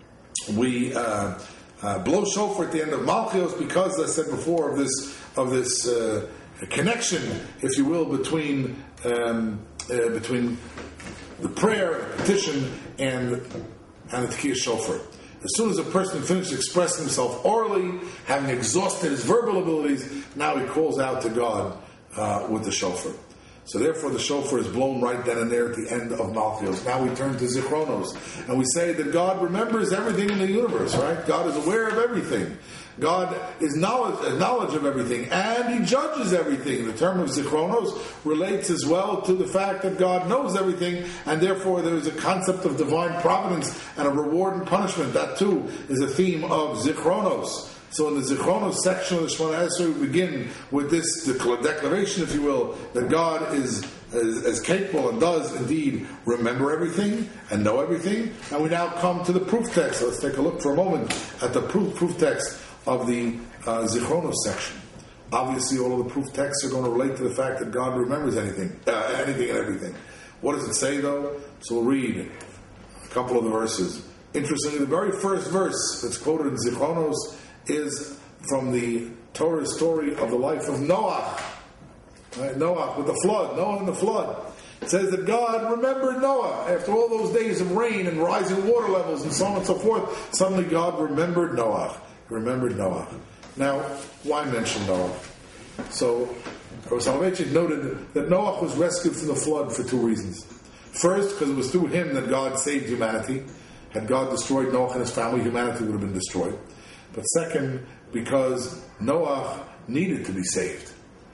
we uh, uh, blow shofar at the end of Malchios because, as I said before, of this of this. Uh, A connection, if you will, between um, uh, between the prayer, the petition, and and the Tekiyah shofar. As soon as a person finishes expressing himself orally, having exhausted his verbal abilities, now he calls out to God uh, with the shofar. So therefore the shofar is blown right then and there at the end of Malchios. Now we turn to Zichronos, and we say that God remembers everything in the universe, right? God is aware of everything. God is knowledge, knowledge of everything, and He judges everything. The term of Zichronos relates as well to the fact that God knows everything, and therefore there is a concept of divine providence and a reward and punishment. That too is a theme of Zichronos. So in the Zichronos section of the Shemona Esrei, we begin with this declaration, if you will, that God is as, as capable and does indeed remember everything and know everything. And we now come to the proof text. So let's take a look for a moment at the proof, proof text of the uh, Zichronos section. Obviously, all of the proof texts are going to relate to the fact that God remembers anything, uh, anything and everything. What does it say, though? So we'll read a couple of the verses. Interestingly, the very first verse that's quoted in Zichronos is from the Torah story of the life of Noah. Right? Noah with the flood, Noah and the flood. It says that God remembered Noah after all those days of rain and rising water levels and so on and so forth. Suddenly God remembered Noah. Remembered Noah. Now, why mention Noah? So, Rabbi Soloveitchik noted that Noah was rescued from the flood for two reasons. First, because it was through him that God saved humanity. Had God destroyed Noah and his family, humanity would have been destroyed. But second, because Noah needed to be saved.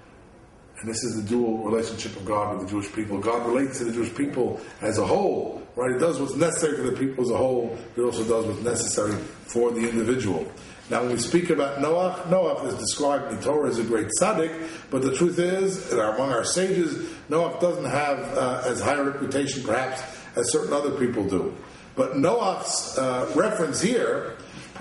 And this is the dual relationship of God with the Jewish people. God relates to the Jewish people as a whole, right? It does what's necessary for the people as a whole, but it also does what's necessary for the individual. Now, when we speak about Noah, Noah is described in the Torah as a great tzaddik, but the truth is, that among our sages, Noah doesn't have uh, as high a reputation, perhaps, as certain other people do. But Noah's uh, reference here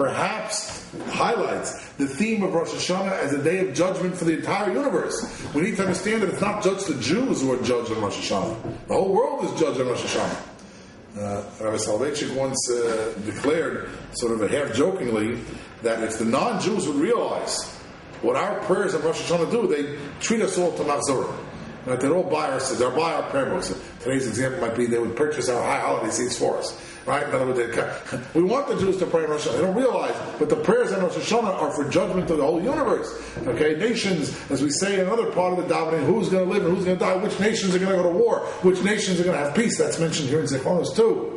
perhaps highlights the theme of Rosh Hashanah as a day of judgment for the entire universe. We need to understand that it's not just the Jews who are judged on Rosh Hashanah. The whole world is judged on Rosh Hashanah. Uh, Rabbi Soloveitchik once uh, declared, sort of a half-jokingly, that if the non-Jews would realize what our prayers on Rosh Hashanah do, they treat us all to Machzorah. Right? They'd all buy our, they'll buy our prayer books. Today's example might be they would purchase our high holiday seats for us. Right? In other words, they, we want the Jews to pray on Rosh Hashanah. They don't realize, but the prayers on Rosh Hashanah are for judgment of the whole universe. Okay, nations, as we say in another part of the davening, who's going to live and who's going to die, which nations are going to go to war, which nations are going to have peace. That's mentioned here in Zichronos too.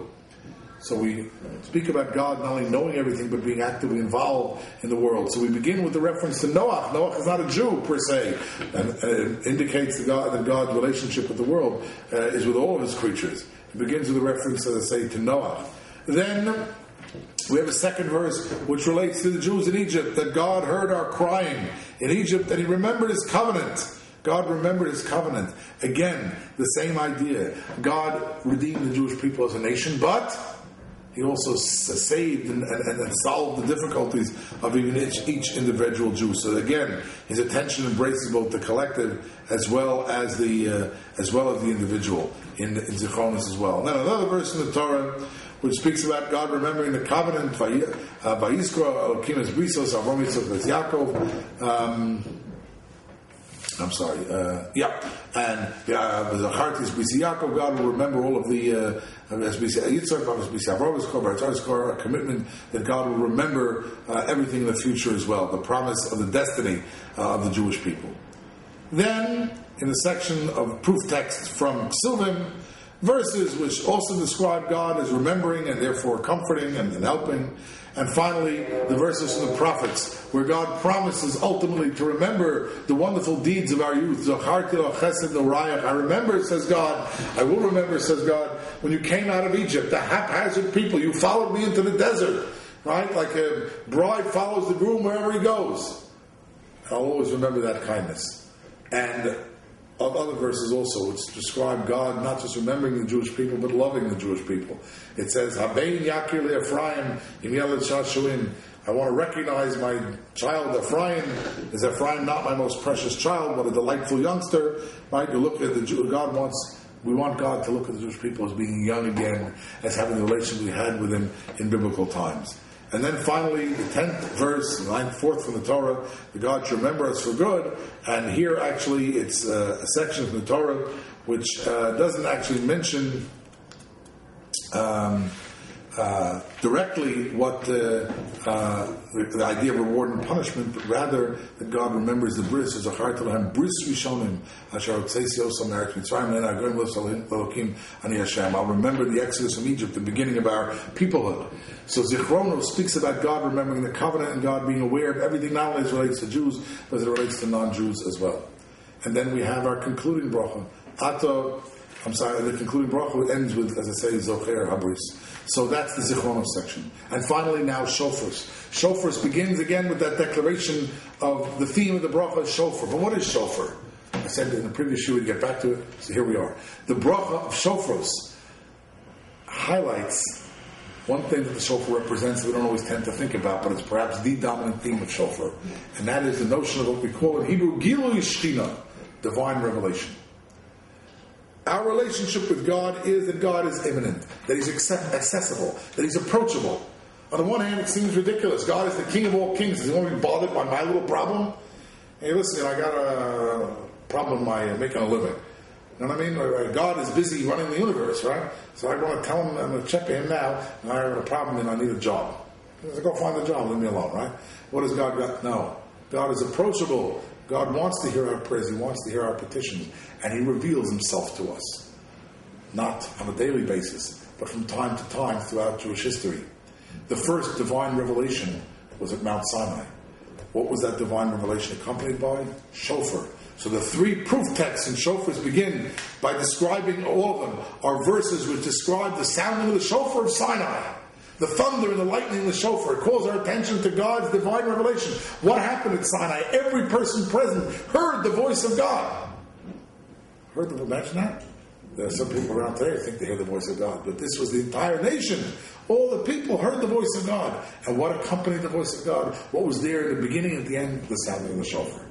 So we speak about God not only knowing everything, but being actively involved in the world. So we begin with the reference to Noah. Noah is not a Jew, per se. And it indicates that, God, that God's relationship with the world uh, is with all of His creatures. It begins with a reference, as I say, to Noah. Then we have a second verse which relates to the Jews in Egypt, that God heard our crying in Egypt, that He remembered His covenant. God remembered His covenant. Again, the same idea. God redeemed the Jewish people as a nation, but He also saved and, and, and solved the difficulties of even each, each individual Jew. So again, His attention embraces both the collective as well as the uh, as well as the individual in, in Zichronos as well. And then another verse in the Torah which speaks about God remembering the covenant, Vayiskra, Elokim es Brisos, Avram Yitzchak es Yaakov. Um, I'm sorry. Uh, yeah, and the Hartis B'si Yaakov, God will remember all of the uh, Yitzchak, B'si Avraham, a commitment that God will remember uh, everything in the future as well, the promise of the destiny uh, of the Jewish people. Then, in the section of proof text from Ksuvim, verses which also describe God as remembering and therefore comforting and, and helping. And finally, the verses from the prophets, where God promises ultimately to remember the wonderful deeds of our youth. I remember, says God, I will remember, says God, when you came out of Egypt, the haphazard people, you followed me into the desert, right? Like a bride follows the groom wherever he goes. I'll always remember that kindness. And other verses also which describe God not just remembering the Jewish people but loving the Jewish people. It says, Habein Yakir le Ephraim im Yeled Shashuin. I want to recognize my child Ephraim. Is Ephraim not my most precious child, but a delightful youngster? Right? You look at the Jew, God wants, we want God to look at the Jewish people as being young again, as having the relation we had with Him in biblical times. And then finally, the tenth verse, the ninth, fourth from the Torah, the God should remember us for good. And here, actually, it's uh, a section from the Torah which uh, doesn't actually mention um, uh, directly what the, uh, the, the idea of reward and punishment, but rather that God remembers the bris as a heart to Him. Bris Rishonim, Asher Otzeisi Osam Eretz Mitzrayim Le'en Hagoyim L'Elokim Ani Hashem. I'll remember the exodus from Egypt, the beginning of our peoplehood. So Zichrono speaks about God remembering the covenant and God being aware of everything, not only as it relates to Jews, but as it relates to non-Jews as well. And then we have our concluding bracha. Ato, I'm sorry, the concluding bracha ends with, as I say, Zocher Habris. So that's the Zichrono section. And finally now Shofars. Shofars begins again with that declaration of the theme of the bracha is Shofar. But what is Shofar? I said in the previous year we'd get back to it, so here we are. The bracha of Shofars highlights one thing that the shofar represents that we don't always tend to think about, but it's perhaps the dominant theme of shofar, and that is the notion of what we call in Hebrew Gilui Shechina, divine revelation. Our relationship with God is that God is immanent, that He's accessible, that He's approachable. On the one hand, it seems ridiculous. God is the King of all kings. Does He want to be bothered by my little problem? Hey, listen, I got a problem with my making a living. You know what I mean? God is busy running the universe, right? So I want to tell Him, I'm going to check to Him now, and I have a problem and I need a job. He says, go find a job, leave me alone, right? What does God got? No. God is approachable. God wants to hear our prayers. He wants to hear our petitions. And He reveals Himself to us. Not on a daily basis, but from time to time throughout Jewish history. The first divine revelation was at Mount Sinai. What was that divine revelation accompanied by? Shofar. So the three proof texts in Shofars begin by describing, all of them are verses which describe the sounding of the Shofar of Sinai. The thunder and the lightning in the Shofar. It calls our attention to God's divine revelation. What happened at Sinai? Every person present heard the voice of God. Heard the, imagine that? There are some people around today who think they hear the voice of God. But this was the entire nation. All the people heard the voice of God. And what accompanied the voice of God? What was there in the beginning and at the end? The sounding of the Shofar.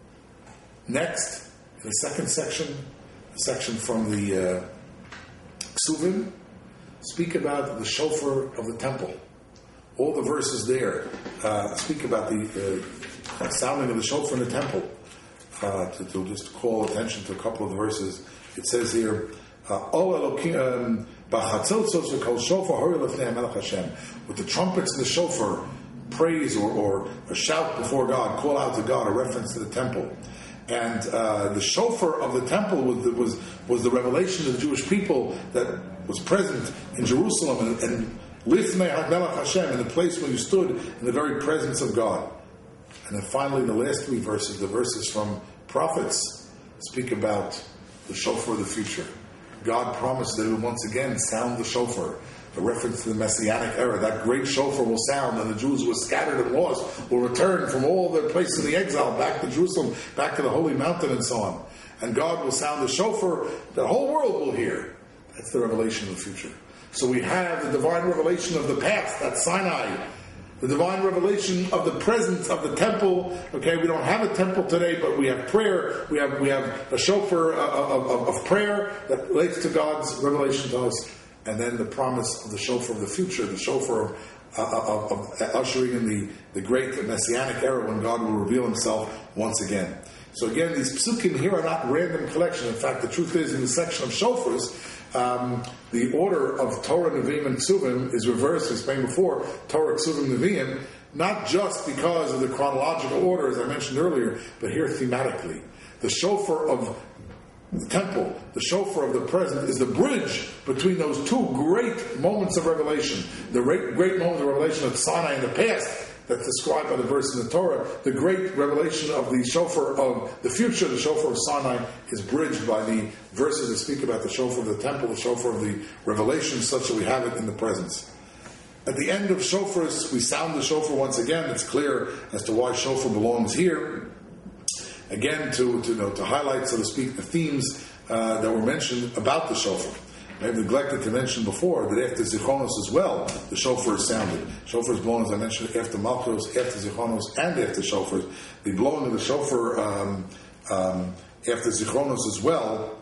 Next, in the second section, a section from the uh, Ksuvim, speak about the shofar of the temple. All the verses there uh, speak about the uh, sounding of the shofar in the temple. Uh, to, to just call attention to a couple of the verses, it says here, "O Elokim b'chatziltzos kol shofar hori lefnei Melech Hashem." With the trumpets and the shofar, praise or, or a shout before God, call out to God, a reference to the temple. And uh, the shofar of the temple was the, was was the revelation to the Jewish people that was present in Jerusalem and, and Lifnei HaMelech Hashem, in the place where you stood in the very presence of God. And then finally, the last three verses, the verses from prophets, speak about the shofar of the future. God promised that He would once again sound the shofar, a reference to the Messianic era. That great shofar will sound, and the Jews who were scattered and lost will return from all their places in the exile back to Jerusalem, back to the Holy Mountain, and so on. And God will sound the shofar, the whole world will hear. That's the revelation of the future. So we have the divine revelation of the past, that's Sinai. The divine revelation of the presence of the temple. Okay, we don't have a temple today, but we have prayer. We have we have a shofar of, of, of prayer that relates to God's revelation to us. And then the promise of the shofar of the future, the shofar of, uh, of, of ushering in the, the great Messianic era when God will reveal Himself once again. So again, these psukim here are not random collection. In fact, the truth is, in the section of shofars, um, the order of Torah, Nevi'im, and Ksuvim is reversed, as explained before, Torah, Ksuvim, Nevi'im, not just because of the chronological order, as I mentioned earlier, but here thematically. The shofar of the temple, the shofar of the present, is the bridge between those two great moments of revelation. The great, great moment of revelation of Sinai in the past, that's described by the verse in the Torah. The great revelation of the shofar of the future, the shofar of Sinai, is bridged by the verses that speak about the shofar of the temple, the shofar of the revelation, such that we have it in the presence. At the end of shofars, we sound the shofar once again. It's clear as to why shofar belongs here. Again, to to, you know, to highlight, so to speak, the themes uh, that were mentioned about the shofar. I've neglected to mention before that after Zichronos as well, the shofar is sounded. Shofar is blown, as I mentioned, after Malchus, after Zichronos, and after shofar. The blowing of the shofar um, um, after Zichronos as well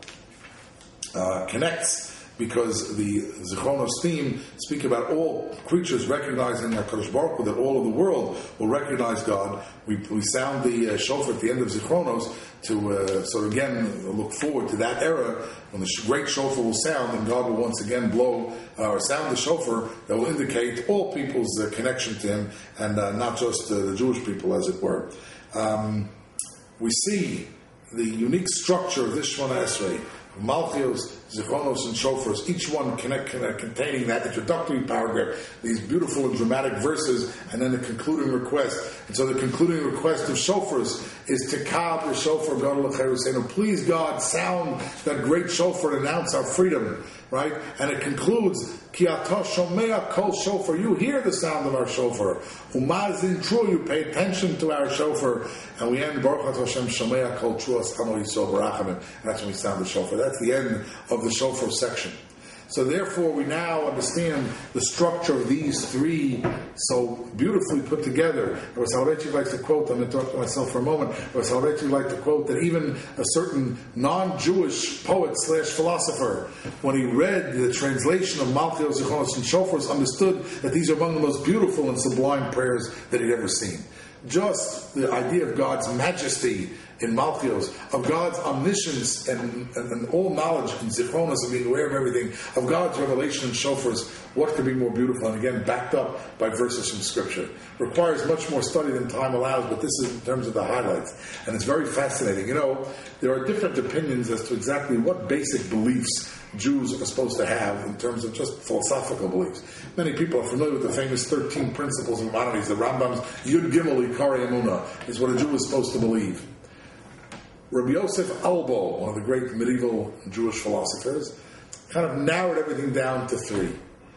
uh, connects, because the Zichronos theme speak about all creatures recognizing HaKadosh Baruch Hu, that all of the world will recognize God. We, we sound the uh, shofar at the end of Zichronos to uh, sort of again look forward to that era when the great shofar will sound and God will once again blow uh, or sound the shofar that will indicate all people's uh, connection to Him, and uh, not just uh, the Jewish people, as it were. Um, we see the unique structure of this Shemona Esrei, Malchios, Zichronos, and Shofars, each one connect, connect, containing that introductory paragraph, these beautiful and dramatic verses, and then the concluding request. And so the concluding request of Shofars is to Kab, the Shofar, Gadol Cherusenu. Please, God, sound that great shofar and announce our freedom, right? And it concludes, Ki ata shomea kol shofar. You hear the sound of our shofar. Umazin tru, you pay attention to our shofar. And we end, Baruch Hashem shomea kol truas chamo yisod barachamim. And that's when we sound the shofar. That's the end of the shofar section. So therefore, we now understand the structure of these three so beautifully put together. Rabbi Soloveitchik likes to quote, I'm going to talk to myself for a moment, Rabbi Soloveitchik likes to quote that even a certain non-Jewish poet slash philosopher, when he read the translation of Malchios, Zichronos, and Shofars, understood that these are among the most beautiful and sublime prayers that he'd ever seen. Just the idea of God's majesty in Malchios, of God's omniscience and, and, and all knowledge in Zichronos and being aware of everything, of God's revelation in Shofars, what could be more beautiful? And again, backed up by verses from Scripture. Requires much more study than time allows, but this is in terms of the highlights. And it's very fascinating. You know, there are different opinions as to exactly what basic beliefs Jews are supposed to have in terms of just philosophical beliefs. Many people are familiar with the famous thirteen principles of Maimonides. The Rambam's Yud Gimel Ikari Emunah is what a Jew is supposed to believe. Rabbi Yosef Albo, one of the great medieval Jewish philosophers, kind of narrowed everything down to three.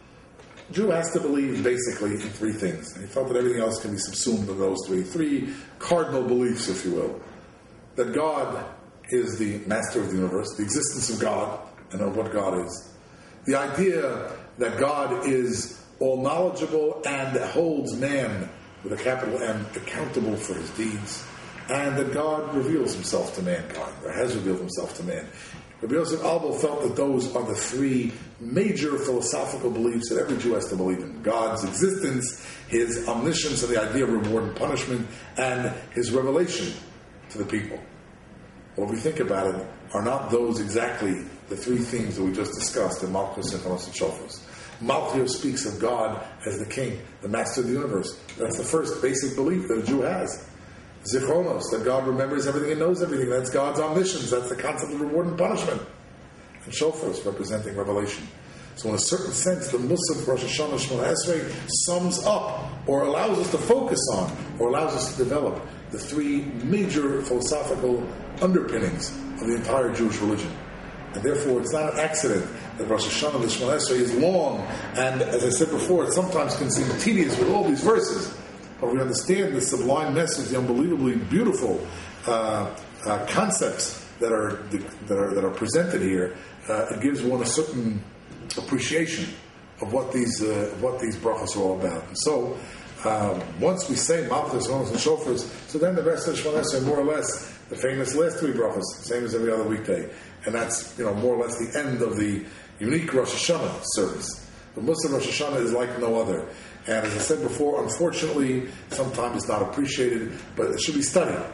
A Jew has to believe basically in three things. And he felt that everything else can be subsumed in those three. Three cardinal beliefs, if you will. That God is the master of the universe, the existence of God, and of what God is. The idea that God is all knowledgeable and holds man, with a capital M, accountable for his deeds. And that God reveals himself to mankind, or has revealed himself to man. Rabbi Yosef Albo felt that those are the three major philosophical beliefs that every Jew has to believe in. God's existence, his omniscience, and the idea of reward and punishment, and his revelation to the people. Well, if we think about it, are not those exactly the three themes that we just discussed in Malchus, Zichronos, and Shofars? Malchus speaks of God as the king, the master of the universe. That's the first basic belief that a Jew has. Zichronos, that God remembers everything and knows everything. That's God's omniscience. That's the concept of reward and punishment. And Shofars, representing revelation. So in a certain sense, the Musaf Rosh Hashanah Shemona Esrei sums up, or allows us to focus on, or allows us to develop the three major philosophical underpinnings of the entire Jewish religion. And therefore, it's not an accident that Rosh Hashanah, the Shemona Esrei, is long, and as I said before, it sometimes can seem tedious with all these verses. But we understand the sublime message, the unbelievably beautiful uh, uh, concepts that are that are that are presented here. Uh, it gives one a certain appreciation of what these uh, what these brachos are all about. And so, uh, once we say Malchus, Zichronos, and Shofars, so then the rest of the Shemona Esrei, more or less, the famous last three brachos, same as every other weekday, and that's you know more or less the end of the unique Rosh Hashanah service. The Musaf Rosh Hashanah is like no other. And as I said before, unfortunately, sometimes it's not appreciated, but it should be studied.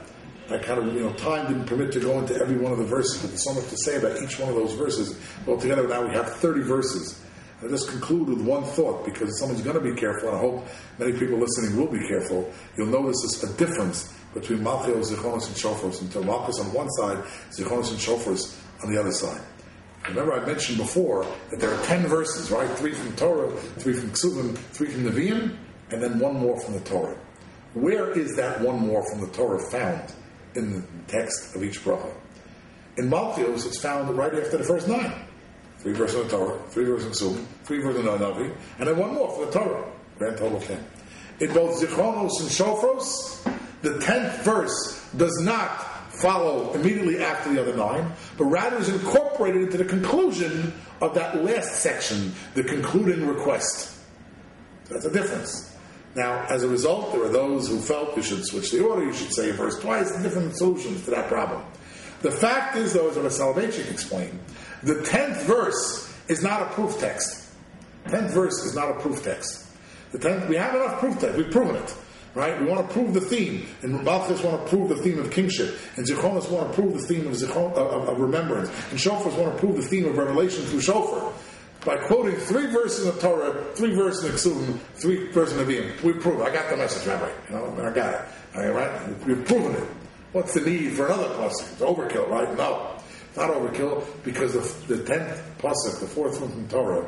I kind of, you know, time didn't permit to go into every one of the verses, but there's so much to say about each one of those verses. Altogether, now we have thirty verses. I'll just conclude with one thought, because someone's going to be careful, and I hope many people listening will be careful. You'll notice there's a difference between Malchios, Zichronos, and Shofros. Until Malchus on one side, Zichronos and Shofros on the other side. Remember, I mentioned before that there are ten verses, right? Three from Torah, three from Ksuvim, three from Nevi'im, and then one more from the Torah. Where is that one more from the Torah found in the text of each bracha? In Malchios, it's found right after the first nine. Three verses in the Torah, three verses in Ksuvim, three verses in the Navi, and then one more for the Torah. Grand total of ten. In both Zichronos and Shofros, the tenth verse does not follow immediately after the other nine, but rather is incorporated into the conclusion of that last section, the concluding request. That's a difference. Now, as a result, there are those who felt you should switch the order, you should say a verse twice, different solutions to that problem. The fact is, though, as Rabbi Soloveitchik explained, the tenth verse is not a proof text. Tenth verse is not a proof text. The tenth, we have enough proof text. We've proven it, right? We want to prove the theme, and Malchus want to prove the theme of kingship, and Zichronos want to prove the theme of, Zichron, of, of remembrance, and Shofars want to prove the theme of revelation through Shofar. By quoting three verses of Torah, three verses of Ksuvim, three verses of Nevi'im, we prove. I got the message, Rabbi. You know, I got it. All right, we've proven it. What's the need for another pasuk? It's overkill, right? No. Not overkill, because the, the tenth pasuk, the fourth one from Torah,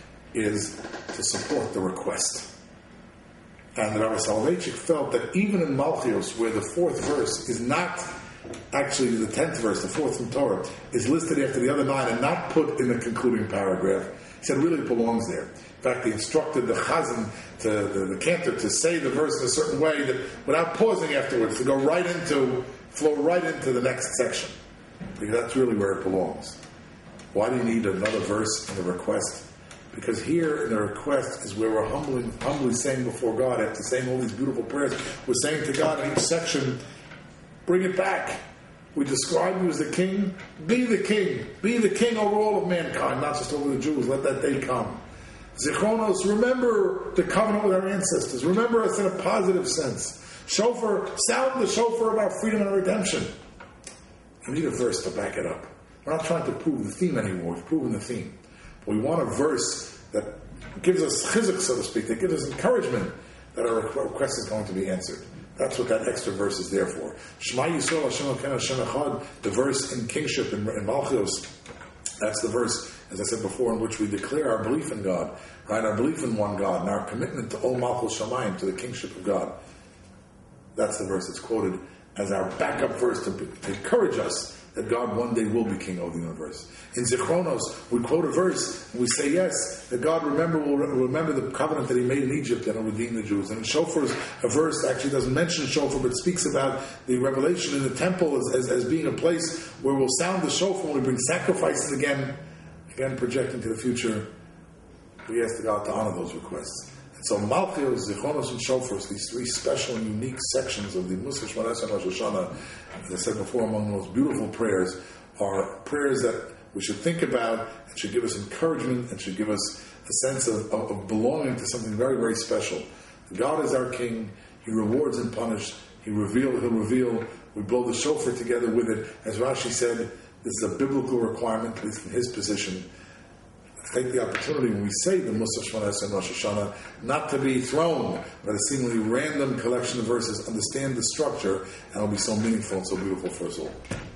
is to support the request. And Rabbi Soloveitchik felt that even in Malchios, where the fourth verse is not actually the tenth verse, the fourth from Torah, is listed after the other nine and not put in the concluding paragraph, he said really it belongs there. In fact, he instructed the chazan, to, the, the cantor, to say the verse in a certain way that without pausing afterwards, to go right into, flow right into the next section. Because that's really where it belongs. Why do you need another verse in the request? Because here in the request is where we're humbly, humbly saying before God, after saying all these beautiful prayers, we're saying to God in each section, bring it back. We describe you as the king. Be the king. Be the king over all of mankind, not just over the Jews. Let that day come. Zichronos, remember the covenant with our ancestors. Remember us in a positive sense. Shofar, sound the shofar of our freedom and redemption. We need a verse to back it up. We're not trying to prove the theme anymore. We've proven the theme. But we want a verse that gives us chizuk, so to speak, that gives us encouragement that our request is going to be answered. That's what that extra verse is there for. Shema Yisrael Hashem Elokeinu Hashem Echad, the verse in kingship in, in Malchios, that's the verse, as I said before, in which we declare our belief in God, right? Our belief in one God, and our commitment to Ol Malchus Shamayim, to the kingship of God. That's the verse that's quoted as our backup verse to, to encourage us that God one day will be king of the universe. In Zichronos, we quote a verse, and we say, yes, that God remember will remember the covenant that he made in Egypt and will redeem the Jews. And in Shofars, a verse actually doesn't mention Shofar, but speaks about the revelation in the temple as, as, as being a place where we'll sound the Shofar when we bring sacrifices again, again projecting to the future. We ask God to honor those requests. And so Malchios, Zichronos, and Shofars, these three special and unique sections of the Musaf Shemona Esrei and Rosh Hashanah, as I said before, among the most beautiful prayers, are prayers that we should think about and should give us encouragement and should give us a sense of, of, of belonging to something very, very special. God is our King. He rewards and punishes. He reveal, He'll reveal. We blow the shofar together with it. As Rashi said, this is a biblical requirement, at least from his position. Take the opportunity when we say the Musaf Shemona Esrei and Rosh Hashanah not to be thrown by the seemingly random collection of verses. Understand the structure, and it'll be so meaningful and so beautiful for us all.